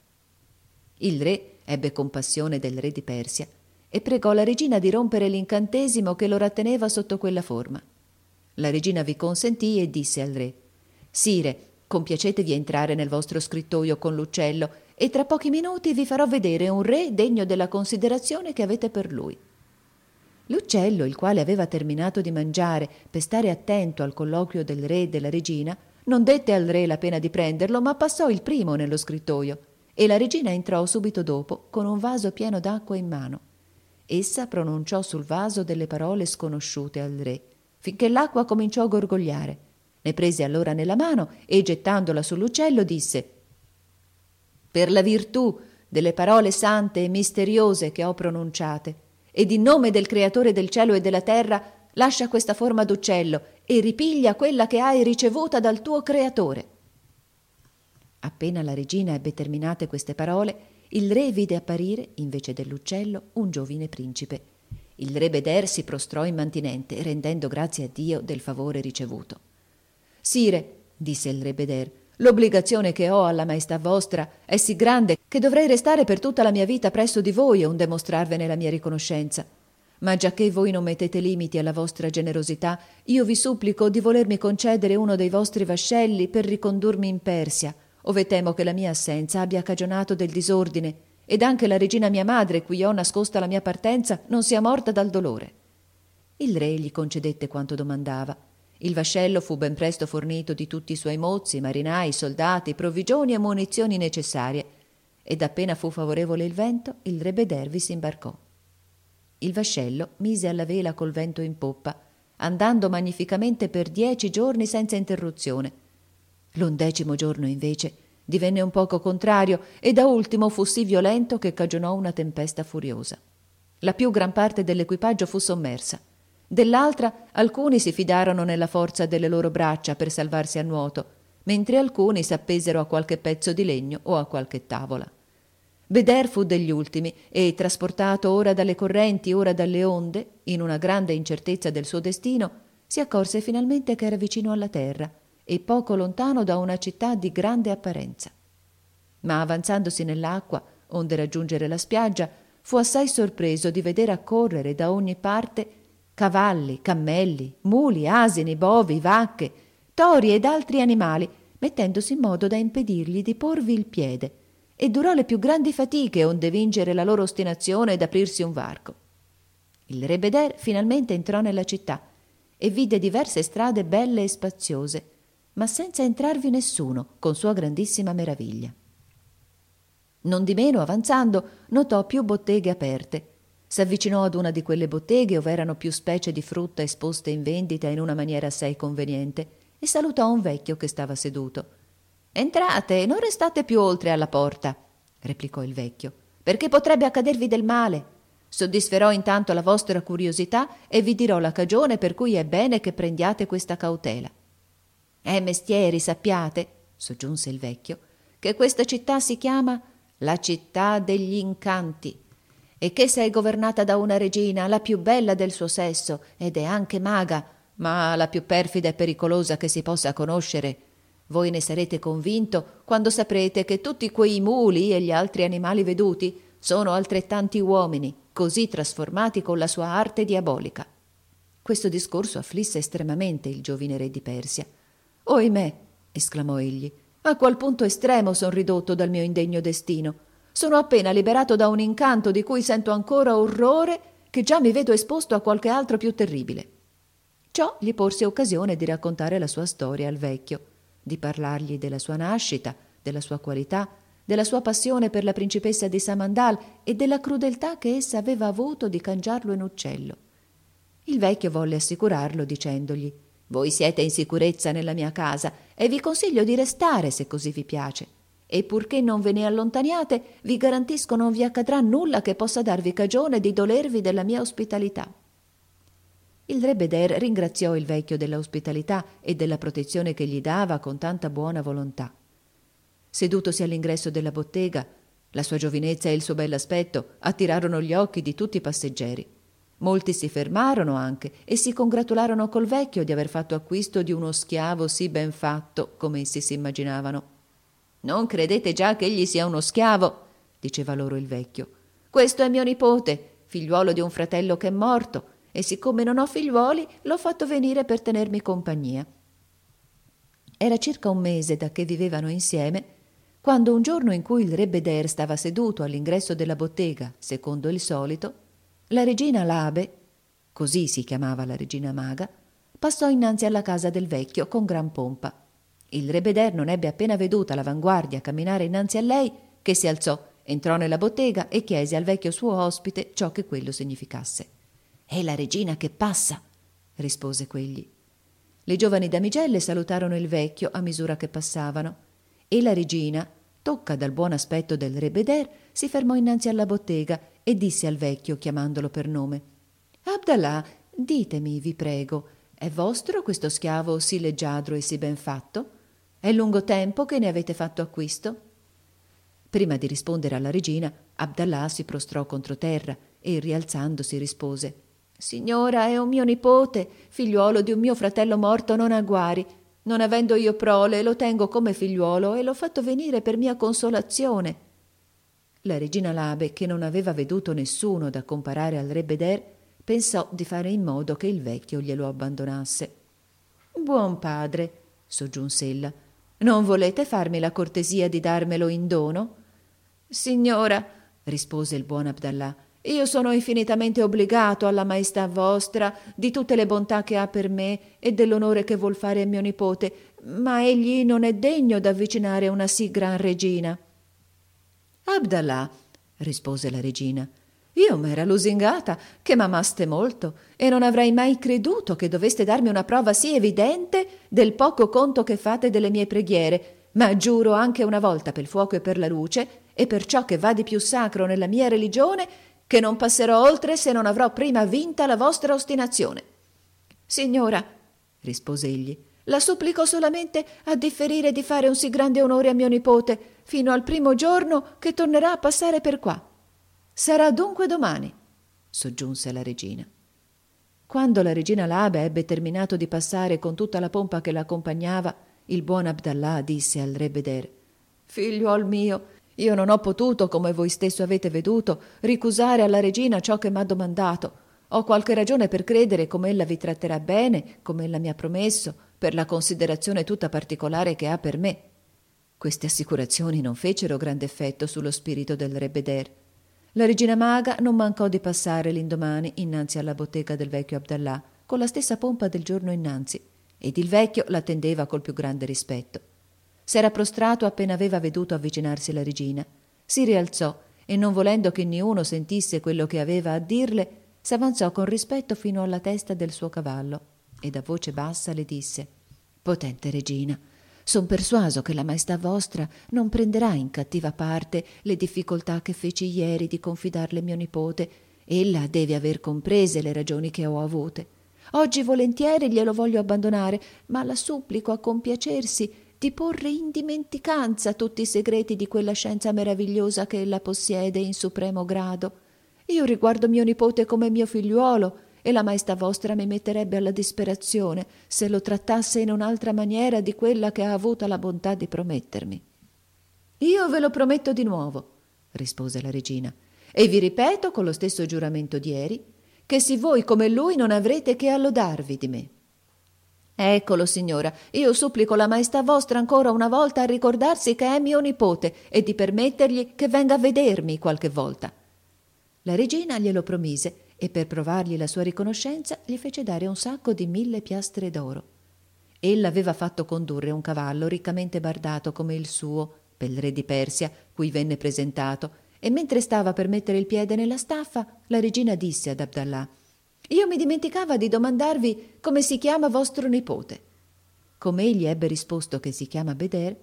Il re ebbe compassione del re di Persia e pregò la regina di rompere l'incantesimo che lo ratteneva sotto quella forma. La regina vi consentì e disse al re: «Sire, compiacetevi a entrare nel vostro scrittoio con l'uccello e tra pochi minuti vi farò vedere un re degno della considerazione che avete per lui». L'uccello, il quale aveva terminato di mangiare per stare attento al colloquio del re e della regina, non dette al re la pena di prenderlo, ma passò il primo nello scrittoio, e la regina entrò subito dopo con un vaso pieno d'acqua in mano. Essa pronunciò sul vaso delle parole sconosciute al re, finché l'acqua cominciò a gorgogliare. Ne prese allora nella mano e, gettandola sull'uccello, disse: «Per la virtù delle parole sante e misteriose che ho pronunciate, ed in nome del Creatore del cielo e della terra, lascia questa forma d'uccello e ripiglia quella che hai ricevuta dal tuo Creatore». Appena la regina ebbe terminate queste parole, il re vide apparire, invece dell'uccello, un giovine principe. Il re Beder si prostrò immantinente, rendendo grazie a Dio del favore ricevuto. «Sire», disse il re Beder, «l'obbligazione che ho alla maestà vostra è sì grande che dovrei restare per tutta la mia vita presso di voi onde mostrarvene la mia riconoscenza. Ma giacché voi non mettete limiti alla vostra generosità, io vi supplico di volermi concedere uno dei vostri vascelli per ricondurmi in Persia, ove temo che la mia assenza abbia cagionato del disordine, ed anche la regina mia madre, cui ho nascosta la mia partenza, non sia morta dal dolore». Il re gli concedette quanto domandava. Il vascello fu ben presto fornito di tutti i suoi mozzi, marinai, soldati, provvigioni e munizioni necessarie, ed appena fu favorevole il vento, il re Beder vi s'imbarcò. Il vascello mise alla vela col vento in poppa, andando magnificamente per dieci giorni senza interruzione. L'undecimo giorno, invece, divenne un poco contrario e da ultimo fu sì violento che cagionò una tempesta furiosa. La più gran parte dell'equipaggio fu sommersa. Dell'altra alcuni si fidarono nella forza delle loro braccia per salvarsi a nuoto, mentre alcuni s'appesero a qualche pezzo di legno o a qualche tavola. Beder fu degli ultimi e, trasportato ora dalle correnti, ora dalle onde, in una grande incertezza del suo destino, si accorse finalmente che era vicino alla terra e poco lontano da una città di grande apparenza. Ma avanzandosi nell'acqua, onde raggiungere la spiaggia, fu assai sorpreso di vedere accorrere da ogni parte cavalli, cammelli, muli, asini, bovi, vacche, tori ed altri animali, mettendosi in modo da impedirgli di porvi il piede, e durò le più grandi fatiche onde vincere la loro ostinazione ed aprirsi un varco. Il re Beder finalmente entrò nella città e vide diverse strade belle e spaziose, ma senza entrarvi nessuno, con sua grandissima meraviglia. Nondimeno, avanzando, notò più botteghe aperte. S'avvicinò ad una di quelle botteghe ove erano più specie di frutta esposte in vendita in una maniera assai conveniente e salutò un vecchio che stava seduto. «Entrate, non restate più oltre alla porta», replicò il vecchio, «perché potrebbe accadervi del male. Soddisferò intanto la vostra curiosità e vi dirò la cagione per cui è bene che prendiate questa cautela». «È mestieri, sappiate», soggiunse il vecchio, «che questa città si chiama la città degli incanti, e che se è governata da una regina, la più bella del suo sesso, ed è anche maga, ma la più perfida e pericolosa che si possa conoscere. Voi ne sarete convinto quando saprete che tutti quei muli e gli altri animali veduti sono altrettanti uomini, così trasformati con la sua arte diabolica». Questo discorso afflisse estremamente il giovine re di Persia. «Oimè», esclamò egli, «a qual punto estremo son ridotto dal mio indegno destino. Sono appena liberato da un incanto di cui sento ancora orrore, che già mi vedo esposto a qualche altro più terribile». Ciò gli porse occasione di raccontare la sua storia al vecchio, di parlargli della sua nascita, della sua qualità, della sua passione per la principessa di Samandal e della crudeltà che essa aveva avuto di cangiarlo in uccello. Il vecchio volle assicurarlo dicendogli: «Voi siete in sicurezza nella mia casa e vi consiglio di restare se così vi piace, e purché non ve ne allontaniate vi garantisco non vi accadrà nulla che possa darvi cagione di dolervi della mia ospitalità». Il re Beder ringraziò il vecchio della ospitalità e della protezione che gli dava con tanta buona volontà. Sedutosi all'ingresso della bottega, la sua giovinezza e il suo bell'aspetto attirarono gli occhi di tutti i passeggeri. Molti si fermarono anche e si congratularono col vecchio di aver fatto acquisto di uno schiavo sì ben fatto come essi si immaginavano. «Non credete già che egli sia uno schiavo», diceva loro il vecchio. «Questo è mio nipote, figliuolo di un fratello che è morto, e siccome non ho figliuoli l'ho fatto venire per tenermi compagnia». Era circa un mese da che vivevano insieme, quando un giorno in cui il re Beder stava seduto all'ingresso della bottega, secondo il solito, la regina Labe, così si chiamava la regina maga, passò innanzi alla casa del vecchio con gran pompa. Il re Beder non ebbe appena veduta l'avanguardia camminare innanzi a lei che si alzò, entrò nella bottega e chiese al vecchio suo ospite ciò che quello significasse. «È la regina che passa», rispose quegli. Le giovani damigelle salutarono il vecchio a misura che passavano, e la regina, tocca dal buon aspetto del re Beder, si fermò innanzi alla bottega e disse al vecchio, chiamandolo per nome: «Abdallah, ditemi, vi prego, è vostro questo schiavo sì leggiadro e sì ben fatto?» È lungo tempo che ne avete fatto acquisto? Prima di rispondere alla regina, Abdallah si prostrò contro terra e, rialzandosi, rispose: Signora, è un mio nipote, figliuolo di un mio fratello morto non a guari. Non avendo io prole, lo tengo come figliuolo e l'ho fatto venire per mia consolazione. La regina Labe, che non aveva veduto nessuno da comparare al re Beder, pensò di fare in modo che il vecchio glielo abbandonasse. Buon padre, soggiunse ella, non volete farmi la cortesia di darmelo in dono? Signora, rispose il buon Abdallah, io sono infinitamente obbligato alla maestà vostra di tutte le bontà che ha per me e dell'onore che vuol fare a mio nipote, ma egli non è degno d'avvicinare una sì gran regina. Abdallah, rispose la regina, io m'era lusingata che m'amaste molto e non avrei mai creduto che doveste darmi una prova sì evidente del poco conto che fate delle mie preghiere, ma giuro anche una volta pel fuoco e per la luce e per ciò che va di più sacro nella mia religione che non passerò oltre se non avrò prima vinta la vostra ostinazione. Signora, rispose egli, la supplico solamente a differire di fare un sì grande onore a mio nipote fino al primo giorno che tornerà a passare per qua. Sarà dunque domani, soggiunse la regina. Quando la regina Labe ebbe terminato di passare con tutta la pompa che l'accompagnava, il buon Abdallah disse al re Beder: Figliuol mio, io non ho potuto, come voi stesso avete veduto, ricusare alla regina ciò che m'ha domandato. Ho qualche ragione per credere come ella vi tratterà bene, come ella mi ha promesso, per la considerazione tutta particolare che ha per me. Queste assicurazioni non fecero grande effetto sullo spirito del re Beder. La regina maga non mancò di passare l'indomani innanzi alla bottega del vecchio Abdallah con la stessa pompa del giorno innanzi, ed il vecchio l'attendeva col più grande rispetto. S'era prostrato appena aveva veduto avvicinarsi la regina, si rialzò e, non volendo che niuno sentisse quello che aveva a dirle, s'avanzò con rispetto fino alla testa del suo cavallo ed a voce bassa le disse: Potente regina, son persuaso che la maestà vostra non prenderà in cattiva parte le difficoltà che feci ieri di confidarle mio nipote. Ella deve aver comprese le ragioni che ho avute. Oggi volentieri glielo voglio abbandonare, ma la supplico a compiacersi di porre in dimenticanza tutti i segreti di quella scienza meravigliosa che ella possiede in supremo grado. Io riguardo mio nipote come mio figliuolo e la maestà vostra mi metterebbe alla disperazione se lo trattasse in un'altra maniera di quella che ha avuta la bontà di promettermi. Io ve lo prometto di nuovo, rispose la regina, e vi ripeto con lo stesso giuramento di ieri che sì voi come lui non avrete che allodarvi di me. Eccolo, signora, io supplico la maestà vostra ancora una volta a ricordarsi che è mio nipote e di permettergli che venga a vedermi qualche volta. La regina glielo promise e per provargli la sua riconoscenza gli fece dare un sacco di mille piastre d'oro. Ella aveva fatto condurre un cavallo riccamente bardato come il suo pel re di Persia, cui venne presentato, e mentre stava per mettere il piede nella staffa, la regina disse ad Abdallah: Io mi dimenticava di domandarvi come si chiama vostro nipote. Come egli ebbe risposto che si chiama Beder: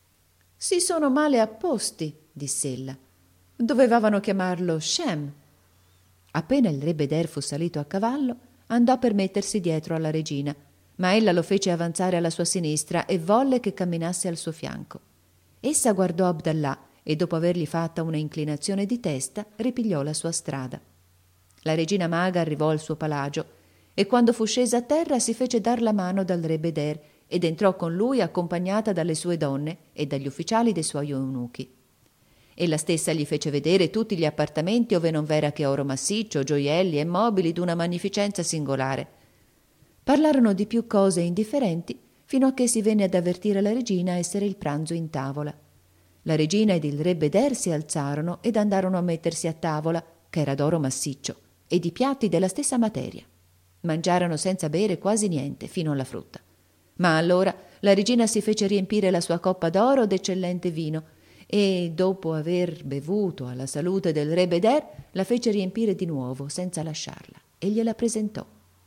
Si sono male apposti, diss'ella. Dovevano chiamarlo Shem. Appena il re Beder fu salito a cavallo, andò per mettersi dietro alla regina, ma ella lo fece avanzare alla sua sinistra e volle che camminasse al suo fianco. Essa guardò Abdallah e, dopo avergli fatta una inclinazione di testa, ripigliò la sua strada. La regina maga arrivò al suo palagio e, quando fu scesa a terra, si fece dar la mano dal re Beder ed entrò con lui accompagnata dalle sue donne e dagli ufficiali dei suoi eunuchi. Ella stessa gli fece vedere tutti gli appartamenti ove non v'era che oro massiccio, gioielli e mobili d'una magnificenza singolare. Parlarono di più cose indifferenti fino a che si venne ad avvertire la regina a essere il pranzo in tavola. La regina ed il re Beder si alzarono ed andarono a mettersi a tavola, che era d'oro massiccio, e di piatti della stessa materia. Mangiarono senza bere quasi niente, fino alla frutta. Ma allora la regina si fece riempire la sua coppa d'oro d'eccellente vino e, dopo aver bevuto alla salute del re Beder, la fece riempire di nuovo senza lasciarla e gliela presentò.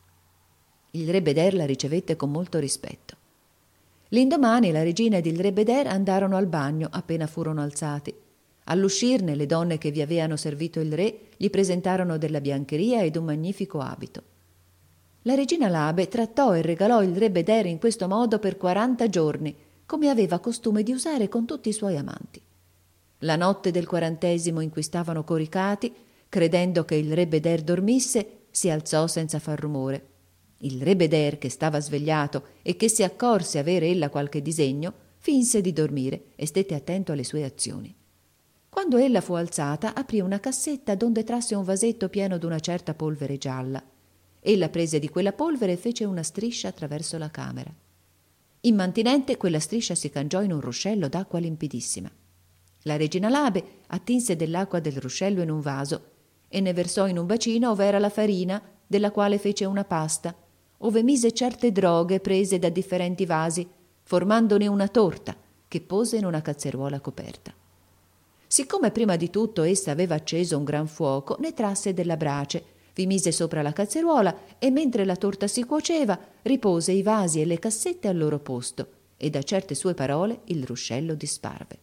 Il re Beder la ricevette con molto rispetto. L'indomani la regina ed il re Beder andarono al bagno appena furono alzati. All'uscirne le donne che vi avevano servito il re gli presentarono della biancheria ed un magnifico abito. La regina Labe trattò e regalò il re Beder in questo modo per quaranta giorni, come aveva costume di usare con tutti i suoi amanti. La notte del quarantesimo in cui stavano coricati, credendo che il re Beder dormisse, si alzò senza far rumore. Il re Beder, che stava svegliato e che si accorse avere ella qualche disegno, finse di dormire e stette attento alle sue azioni. Quando ella fu alzata, aprì una cassetta donde trasse un vasetto pieno d'una certa polvere gialla. Ella prese di quella polvere e fece una striscia attraverso la camera. Immantinente quella striscia si cangiò in un ruscello d'acqua limpidissima. La regina Labe attinse dell'acqua del ruscello in un vaso e ne versò in un bacino ove era la farina, della quale fece una pasta, ove mise certe droghe prese da differenti vasi, formandone una torta che pose in una cazzeruola coperta. Siccome prima di tutto essa aveva acceso un gran fuoco, ne trasse della brace, vi mise sopra la cazzeruola e mentre la torta si cuoceva ripose i vasi e le cassette al loro posto e da certe sue parole il ruscello disparve.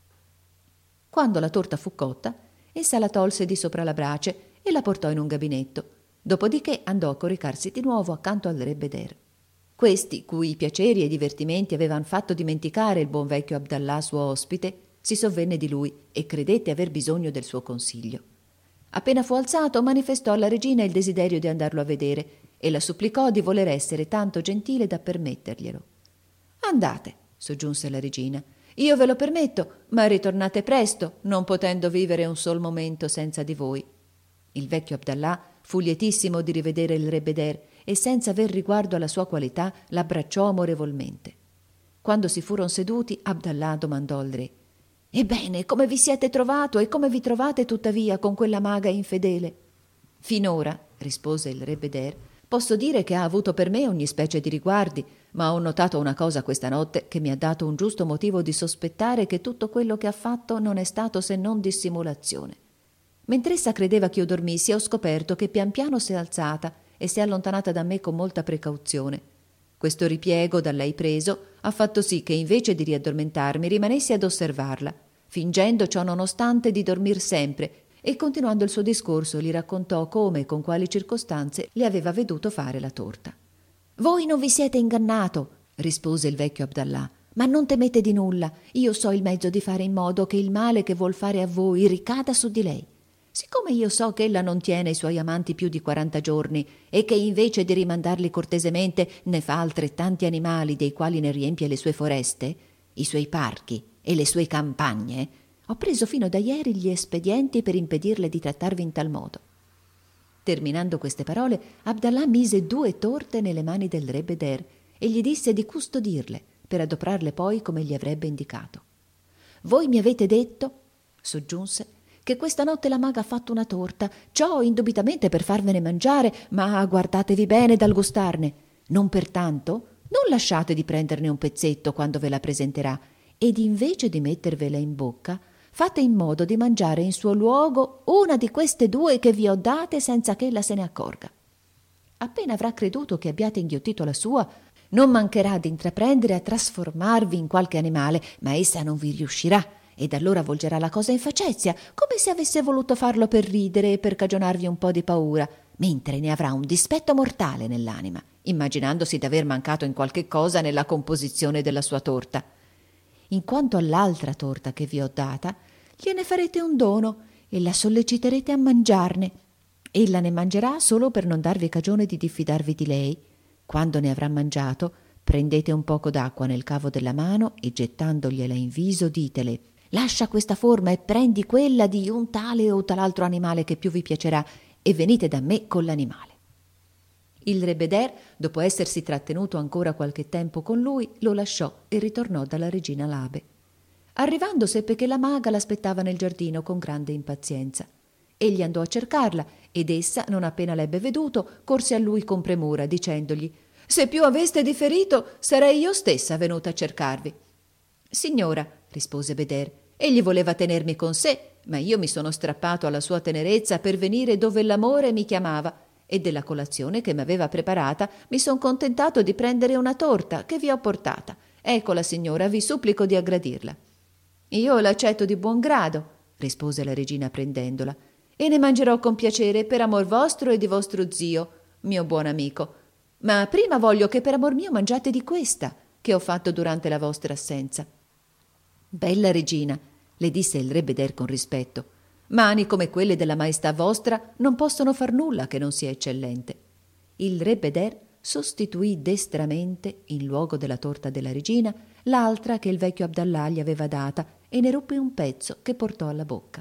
Quando la torta fu cotta, essa la tolse di sopra la brace e la portò in un gabinetto, dopodiché andò a coricarsi di nuovo accanto al re Beder. Questi, cui piaceri e divertimenti avevan fatto dimenticare il buon vecchio Abdallah suo ospite, si sovvenne di lui e credette aver bisogno del suo consiglio. Appena fu alzato, manifestò alla regina il desiderio di andarlo a vedere e la supplicò di voler essere tanto gentile da permetterglielo. «Andate», soggiunse la regina, «io ve lo permetto, ma ritornate presto, non potendo vivere un sol momento senza di voi». Il vecchio Abdallah fu lietissimo di rivedere il re Beder e senza aver riguardo alla sua qualità l'abbracciò amorevolmente. Quando si furono seduti, Abdallah domandò al re: «Ebbene, come vi siete trovato e come vi trovate tuttavia con quella maga infedele?» «Finora», rispose il re Beder, «posso dire che ha avuto per me ogni specie di riguardi, ma ho notato una cosa questa notte che mi ha dato un giusto motivo di sospettare che tutto quello che ha fatto non è stato se non dissimulazione. Mentre essa credeva che io dormissi, ho scoperto che pian piano si è alzata e si è allontanata da me con molta precauzione. Questo ripiego da lei preso ha fatto sì che invece di riaddormentarmi rimanessi ad osservarla, fingendo ciò nonostante di dormir sempre, e continuando il suo discorso gli raccontò come e con quali circostanze le aveva veduto fare la torta. «Voi non vi siete ingannato», rispose il vecchio Abdallah, «ma non temete di nulla. Io so il mezzo di fare in modo che il male che vuol fare a voi ricada su di lei. Siccome io so che ella non tiene i suoi amanti più di quaranta giorni e che invece di rimandarli cortesemente ne fa altrettanti animali dei quali ne riempie le sue foreste, i suoi parchi e le sue campagne, ho preso fino da ieri gli espedienti per impedirle di trattarvi in tal modo». Terminando queste parole, Abdallah mise due torte nelle mani del re Beder e gli disse di custodirle per adoprarle poi come gli avrebbe indicato. «Voi mi avete detto», soggiunse, «che questa notte la maga ha fatto una torta, ciò indubitamente per farvene mangiare, ma guardatevi bene dal gustarne. Non pertanto, non lasciate di prenderne un pezzetto quando ve la presenterà, ed invece di mettervela in bocca, fate in modo di mangiare in suo luogo una di queste due che vi ho date senza che ella se ne accorga. Appena avrà creduto che abbiate inghiottito la sua, non mancherà di intraprendere a trasformarvi in qualche animale, ma essa non vi riuscirà, ed allora volgerà la cosa in facezia, come se avesse voluto farlo per ridere e per cagionarvi un po' di paura, mentre ne avrà un dispetto mortale nell'anima, immaginandosi d'aver mancato in qualche cosa nella composizione della sua torta. In quanto all'altra torta che vi ho data, gliene farete un dono e la solleciterete a mangiarne. Ella ne mangerà solo per non darvi cagione di diffidarvi di lei. Quando ne avrà mangiato, prendete un poco d'acqua nel cavo della mano e gettandogliela in viso ditele: «Lascia questa forma e prendi quella di un tale o tal'altro animale che più vi piacerà e venite da me con l'animale». Il re Beder, dopo essersi trattenuto ancora qualche tempo con lui, lo lasciò e ritornò dalla regina Labe. Arrivando seppe che la maga l'aspettava nel giardino con grande impazienza. Egli andò a cercarla ed essa, non appena l'ebbe veduto, corse a lui con premura, dicendogli: «Se più aveste differito, sarei io stessa venuta a cercarvi». «Signora», rispose Beder, «egli voleva tenermi con sé, ma io mi sono strappato alla sua tenerezza per venire dove l'amore mi chiamava, e della colazione che m'aveva preparata mi son contentato di prendere una torta che vi ho portata. Eccola, signora, vi supplico di aggradirla». «Io l'accetto di buon grado», rispose la regina prendendola, «e ne mangerò con piacere per amor vostro e di vostro zio, mio buon amico. Ma prima voglio che per amor mio mangiate di questa, che ho fatto durante la vostra assenza. Bella regina, le disse il re Beder con rispetto, mani come quelle della maestà vostra non possono far nulla che non sia eccellente. Il re Beder sostituì destramente, in luogo della torta della regina, l'altra che il vecchio Abdallah gli aveva data e ne ruppe un pezzo che portò alla bocca.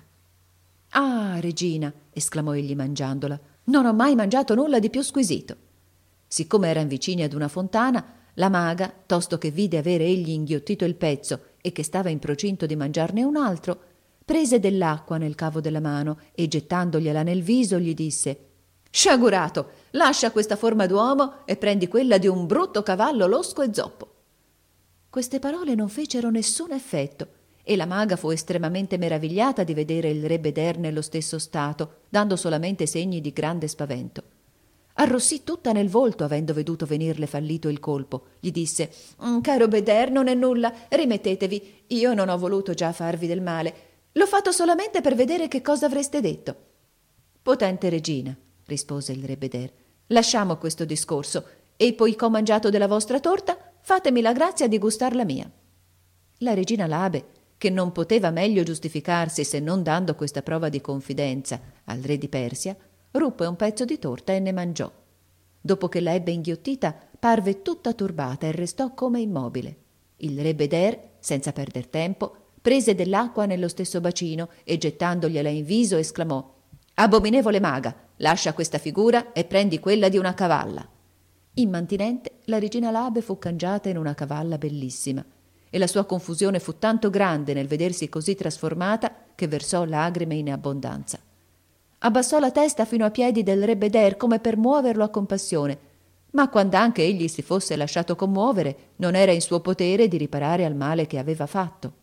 «Ah, regina!» esclamò egli mangiandola, «non ho mai mangiato nulla di più squisito!» Siccome eran vicini ad una fontana, la maga, tosto che vide avere egli inghiottito il pezzo e che stava in procinto di mangiarne un altro, prese dell'acqua nel cavo della mano e gettandogliela nel viso gli disse: «Sciagurato, lascia questa forma d'uomo e prendi quella di un brutto cavallo losco e zoppo!» Queste parole non fecero nessun effetto e la maga fu estremamente meravigliata di vedere il re Beder nello stesso stato, dando solamente segni di grande spavento. Arrossì tutta nel volto avendo veduto venirle fallito il colpo. Gli disse: «Caro Beder, non è nulla, rimettetevi, io non ho voluto già farvi del male, l'ho fatto solamente per vedere che cosa avreste detto». «Potente regina», rispose il re Beder, «lasciamo questo discorso e poiché ho mangiato della vostra torta, fatemi la grazia di gustar la mia». La regina Labe, che non poteva meglio giustificarsi se non dando questa prova di confidenza al re di Persia, ruppe un pezzo di torta e ne mangiò. Dopo che la ebbe inghiottita, parve tutta turbata e restò come immobile. Il re Beder, senza perder tempo, prese dell'acqua nello stesso bacino e gettandogliela in viso esclamò: «Abominevole maga, lascia questa figura e prendi quella di una cavalla». Immantinente, la regina Labe fu cangiata in una cavalla bellissima e la sua confusione fu tanto grande nel vedersi così trasformata che versò lagrime in abbondanza. Abbassò la testa fino a piedi del re Beder come per muoverlo a compassione, ma quando anche egli si fosse lasciato commuovere, non era in suo potere di riparare al male che aveva fatto.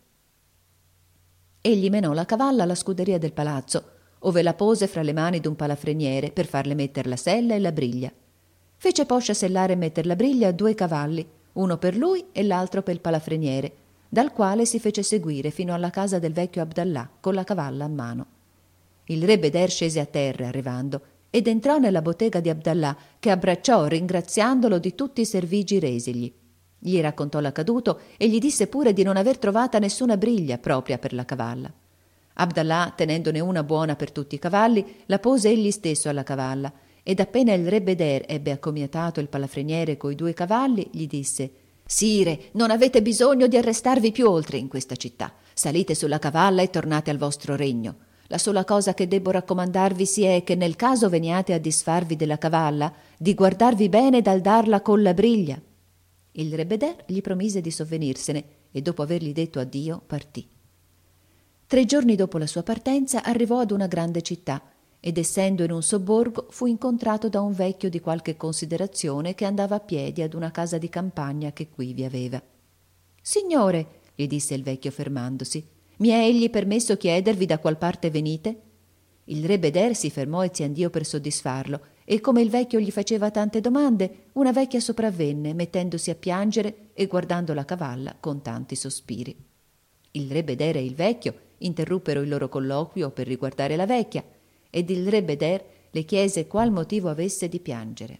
Egli menò la cavalla alla scuderia del palazzo, ove la pose fra le mani d'un palafreniere per farle metter la sella e la briglia. Fece poscia sellare e metter la briglia a due cavalli, uno per lui e l'altro per il palafreniere, dal quale si fece seguire fino alla casa del vecchio Abdallah con la cavalla a mano. Il re Beder scese a terra arrivando ed entrò nella bottega di Abdallah, che abbracciò ringraziandolo di tutti i servigi resigli. Gli raccontò l'accaduto e gli disse pure di non aver trovata nessuna briglia propria per la cavalla. Abdallah, tenendone una buona per tutti i cavalli, la pose egli stesso alla cavalla ed appena il re Beder ebbe accomiatato il palafreniere coi due cavalli, gli disse: «Sire, non avete bisogno di arrestarvi più oltre in questa città. Salite sulla cavalla e tornate al vostro regno. La sola cosa che debbo raccomandarvi si è che nel caso veniate a disfarvi della cavalla, di guardarvi bene dal darla con la briglia». Il re Beder gli promise di sovvenirsene e dopo avergli detto addio partì. Tre giorni dopo la sua partenza arrivò ad una grande città ed essendo in un sobborgo fu incontrato da un vecchio di qualche considerazione che andava a piedi ad una casa di campagna che qui vi aveva. «Signore», gli disse il vecchio fermandosi, «mi è egli permesso chiedervi da qual parte venite?» Il re Beder si fermò e si andò per soddisfarlo e come il vecchio gli faceva tante domande, una vecchia sopravvenne mettendosi a piangere e guardando la cavalla con tanti sospiri. Il re Beder e il vecchio interruppero il loro colloquio per riguardare la vecchia ed il re Beder le chiese qual motivo avesse di piangere.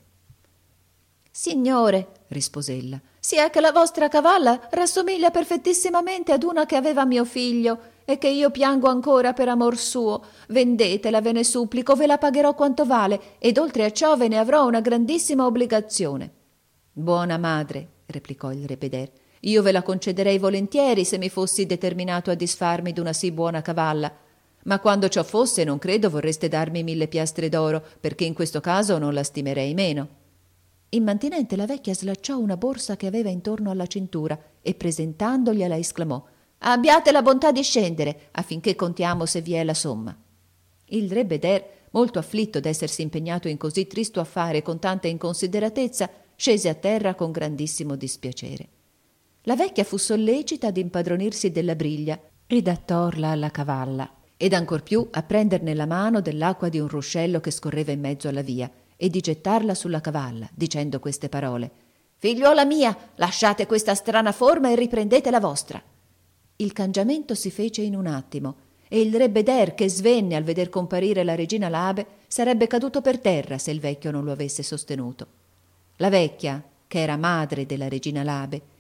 «Signore», rispose ella, «sia che la vostra cavalla rassomiglia perfettissimamente ad una che aveva mio figlio e che io piango ancora per amor suo. Vendetela, ve ne supplico, ve la pagherò quanto vale ed oltre a ciò ve ne avrò una grandissima obbligazione». «Buona madre», replicò il re Beder, «io ve la concederei volentieri se mi fossi determinato a disfarmi d'una sì buona cavalla. Ma quando ciò fosse non credo vorreste darmi mille piastre d'oro, perché in questo caso non la stimerei meno». Immantinente la vecchia slacciò una borsa che aveva intorno alla cintura e presentandogliela esclamò: «Abbiate la bontà di scendere, affinché contiamo se vi è la somma». Il re Beder, molto afflitto d'essersi impegnato in così tristo affare con tanta inconsideratezza, scese a terra con grandissimo dispiacere. La vecchia fu sollecita ad impadronirsi della briglia ed attorla alla cavalla, ed ancor più a prenderne la mano dell'acqua di un ruscello che scorreva in mezzo alla via e di gettarla sulla cavalla, dicendo queste parole: «Figliuola mia, lasciate questa strana forma e riprendete la vostra». Il cangiamento si fece in un attimo e il re Beder, che svenne al veder comparire la regina Labe, sarebbe caduto per terra se il vecchio non lo avesse sostenuto. La vecchia, che era madre della regina Labe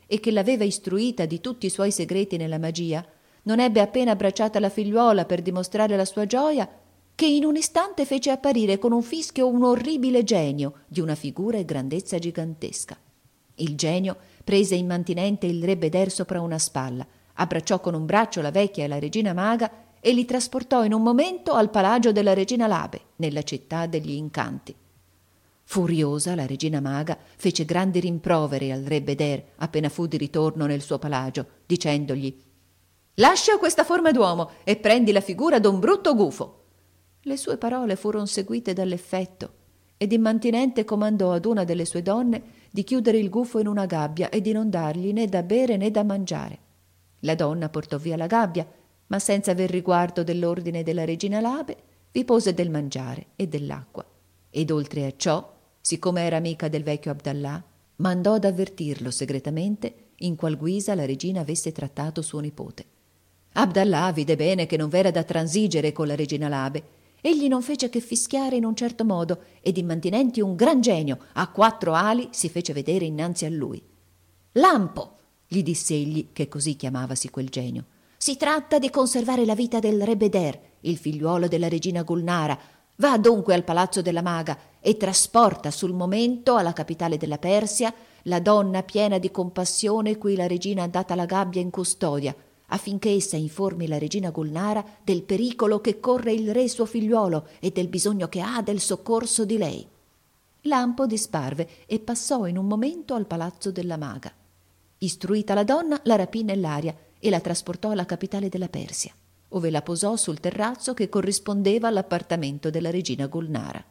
e che l'aveva istruita di tutti i suoi segreti nella magia, non ebbe appena abbracciata la figliuola per dimostrare la sua gioia, che in un istante fece apparire con un fischio un orribile genio di una figura e grandezza gigantesca. Il genio prese immantinente il re Beder sopra una spalla, abbracciò con un braccio la vecchia e la regina maga e li trasportò in un momento al palagio della regina Labe, nella città degli incanti. Furiosa, la regina maga fece grandi rimproveri al re Beder appena fu di ritorno nel suo palagio, dicendogli: «Lascia questa forma d'uomo e prendi la figura d'un brutto gufo». Le sue parole furono seguite dall'effetto ed immantinente comandò ad una delle sue donne di chiudere il gufo in una gabbia e di non dargli né da bere né da mangiare. La donna portò via la gabbia, ma senza aver riguardo dell'ordine della regina Labe, vi pose del mangiare e dell'acqua. Ed oltre a ciò, siccome era amica del vecchio Abdallà, mandò ad avvertirlo segretamente in qual guisa la regina avesse trattato suo nipote. Abdallà vide bene che non v'era da transigere con la regina Labe. Egli non fece che fischiare in un certo modo ed immantinenti un gran genio a quattro ali si fece vedere innanzi a lui. «Lampo», gli disse egli, che così chiamavasi quel genio, «si tratta di conservare la vita del re Beder, il figliuolo della regina Gulnara. Va dunque al palazzo della maga e trasporta sul momento alla capitale della Persia la donna piena di compassione cui la regina ha data la gabbia in custodia, affinché essa informi la regina Gulnara del pericolo che corre il re suo figliuolo e del bisogno che ha del soccorso di lei». Lampo disparve e passò in un momento al palazzo della maga. Istruita la donna, la rapì nell'aria e la trasportò alla capitale della Persia, ove la posò sul terrazzo che corrispondeva all'appartamento della regina Gulnara.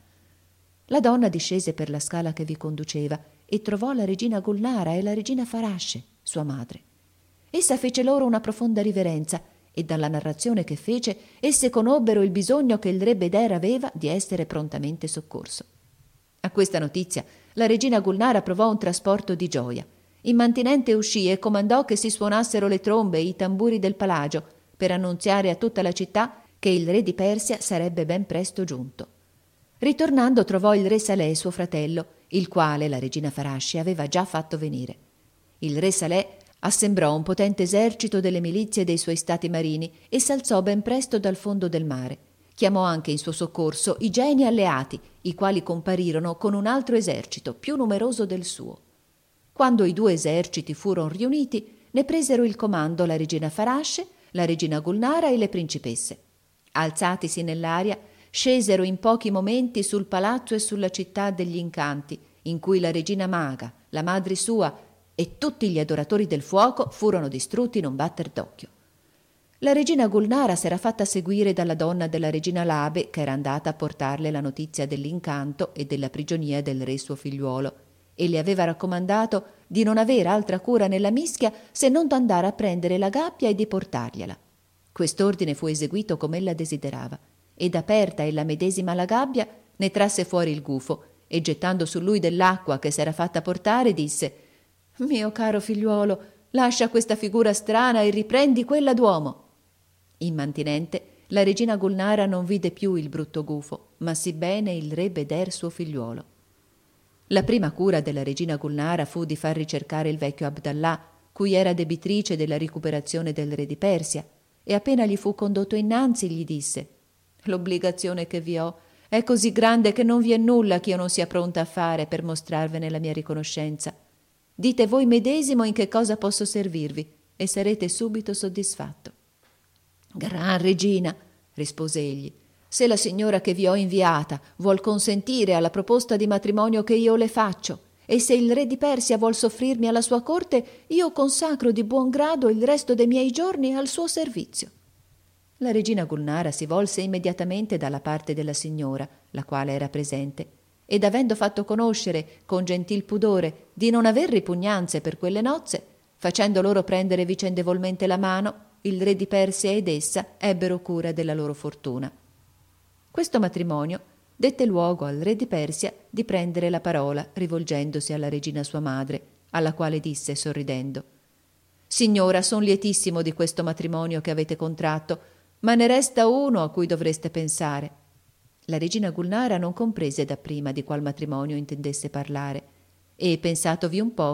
La donna discese per la scala che vi conduceva e trovò la regina Gulnara e la regina Farasce, sua madre. Essa fece loro una profonda riverenza e dalla narrazione che fece esse conobbero il bisogno che il re Beder aveva di essere prontamente soccorso. A questa notizia la regina Gulnara provò un trasporto di gioia. Immantinente uscì e comandò che si suonassero le trombe e i tamburi del palagio per annunziare a tutta la città che il re di Persia sarebbe ben presto giunto. Ritornando trovò il re Saleh, suo fratello, il quale la regina Farasce aveva già fatto venire. Il re Saleh assembrò un potente esercito delle milizie dei suoi stati marini e s'alzò ben presto dal fondo del mare. Chiamò anche in suo soccorso i geni alleati, i quali comparirono con un altro esercito più numeroso del suo. Quando i due eserciti furono riuniti, ne presero il comando la regina Farasce, la regina Gulnara e le principesse. Alzatisi nell'aria, scesero in pochi momenti sul palazzo e sulla città degli incanti, in cui la regina maga, la madre sua e tutti gli adoratori del fuoco furono distrutti in un batter d'occhio. La regina Gulnara s'era fatta seguire dalla donna della regina Labe, che era andata a portarle la notizia dell'incanto e della prigionia del re suo figliuolo, e le aveva raccomandato di non avere altra cura nella mischia se non d'andare a prendere la gabbia e di portargliela. Quest'ordine fu eseguito come ella desiderava, ed aperta ella medesima la gabbia, ne trasse fuori il gufo e gettando su lui dell'acqua che s'era fatta portare disse: «Mio caro figliuolo, lascia questa figura strana e riprendi quella d'uomo». Immantinente, la regina Gulnara non vide più il brutto gufo, ma sì bene il re Beder suo figliuolo. La prima cura della regina Gulnara fu di far ricercare il vecchio Abdallà, cui era debitrice della ricuperazione del re di Persia, e appena gli fu condotto innanzi gli disse: «L'obbligazione che vi ho è così grande che non vi è nulla che io non sia pronta a fare per mostrarvene la mia riconoscenza. Dite voi medesimo in che cosa posso servirvi e sarete subito soddisfatto». «Gran regina», rispose egli, «se la signora che vi ho inviata vuol consentire alla proposta di matrimonio che io le faccio, e se il re di Persia vuol soffrirmi alla sua corte, io consacro di buon grado il resto dei miei giorni al suo servizio». La regina Gulnara si volse immediatamente dalla parte della signora, la quale era presente, ed avendo fatto conoscere con gentil pudore di non aver ripugnanze per quelle nozze, facendo loro prendere vicendevolmente la mano, il re di Persia ed essa ebbero cura della loro fortuna. Questo matrimonio dette luogo al re di Persia di prendere la parola, rivolgendosi alla regina sua madre, alla quale disse sorridendo: «Signora, son lietissimo di questo matrimonio che avete contratto, ma ne resta uno a cui dovreste pensare». La regina Gulnara non comprese dapprima di qual matrimonio intendesse parlare e, pensatovi un poco,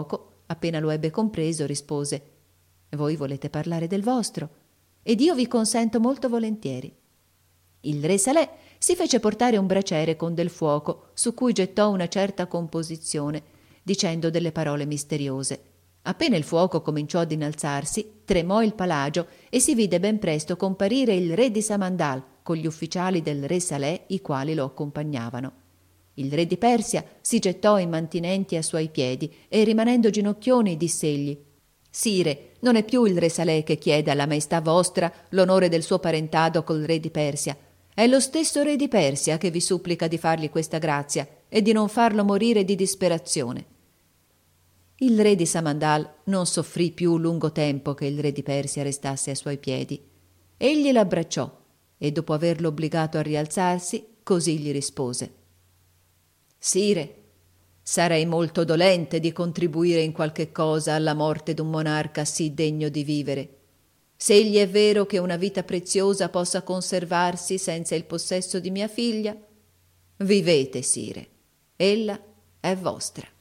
appena lo ebbe compreso, rispose: «Voi volete parlare del vostro, ed io vi consento molto volentieri». Il re Saleh si fece portare un braciere con del fuoco, su cui gettò una certa composizione, dicendo delle parole misteriose. Appena il fuoco cominciò ad innalzarsi, tremò il palagio e si vide ben presto comparire il re di Samandal con gli ufficiali del re Saleh, i quali lo accompagnavano. Il re di Persia si gettò immantinenti a suoi piedi e, rimanendo ginocchioni, diss'egli: «Sire, non è più il re Saleh che chiede alla maestà vostra l'onore del suo parentado col re di Persia. È lo stesso re di Persia che vi supplica di fargli questa grazia e di non farlo morire di disperazione». Il re di Samandal non soffrì più lungo tempo che il re di Persia restasse ai suoi piedi. Egli l'abbracciò e, dopo averlo obbligato a rialzarsi, così gli rispose: «Sire, sarei molto dolente di contribuire in qualche cosa alla morte d'un monarca sì degno di vivere. Se egli è vero che una vita preziosa possa conservarsi senza il possesso di mia figlia, vivete, sire, ella è vostra».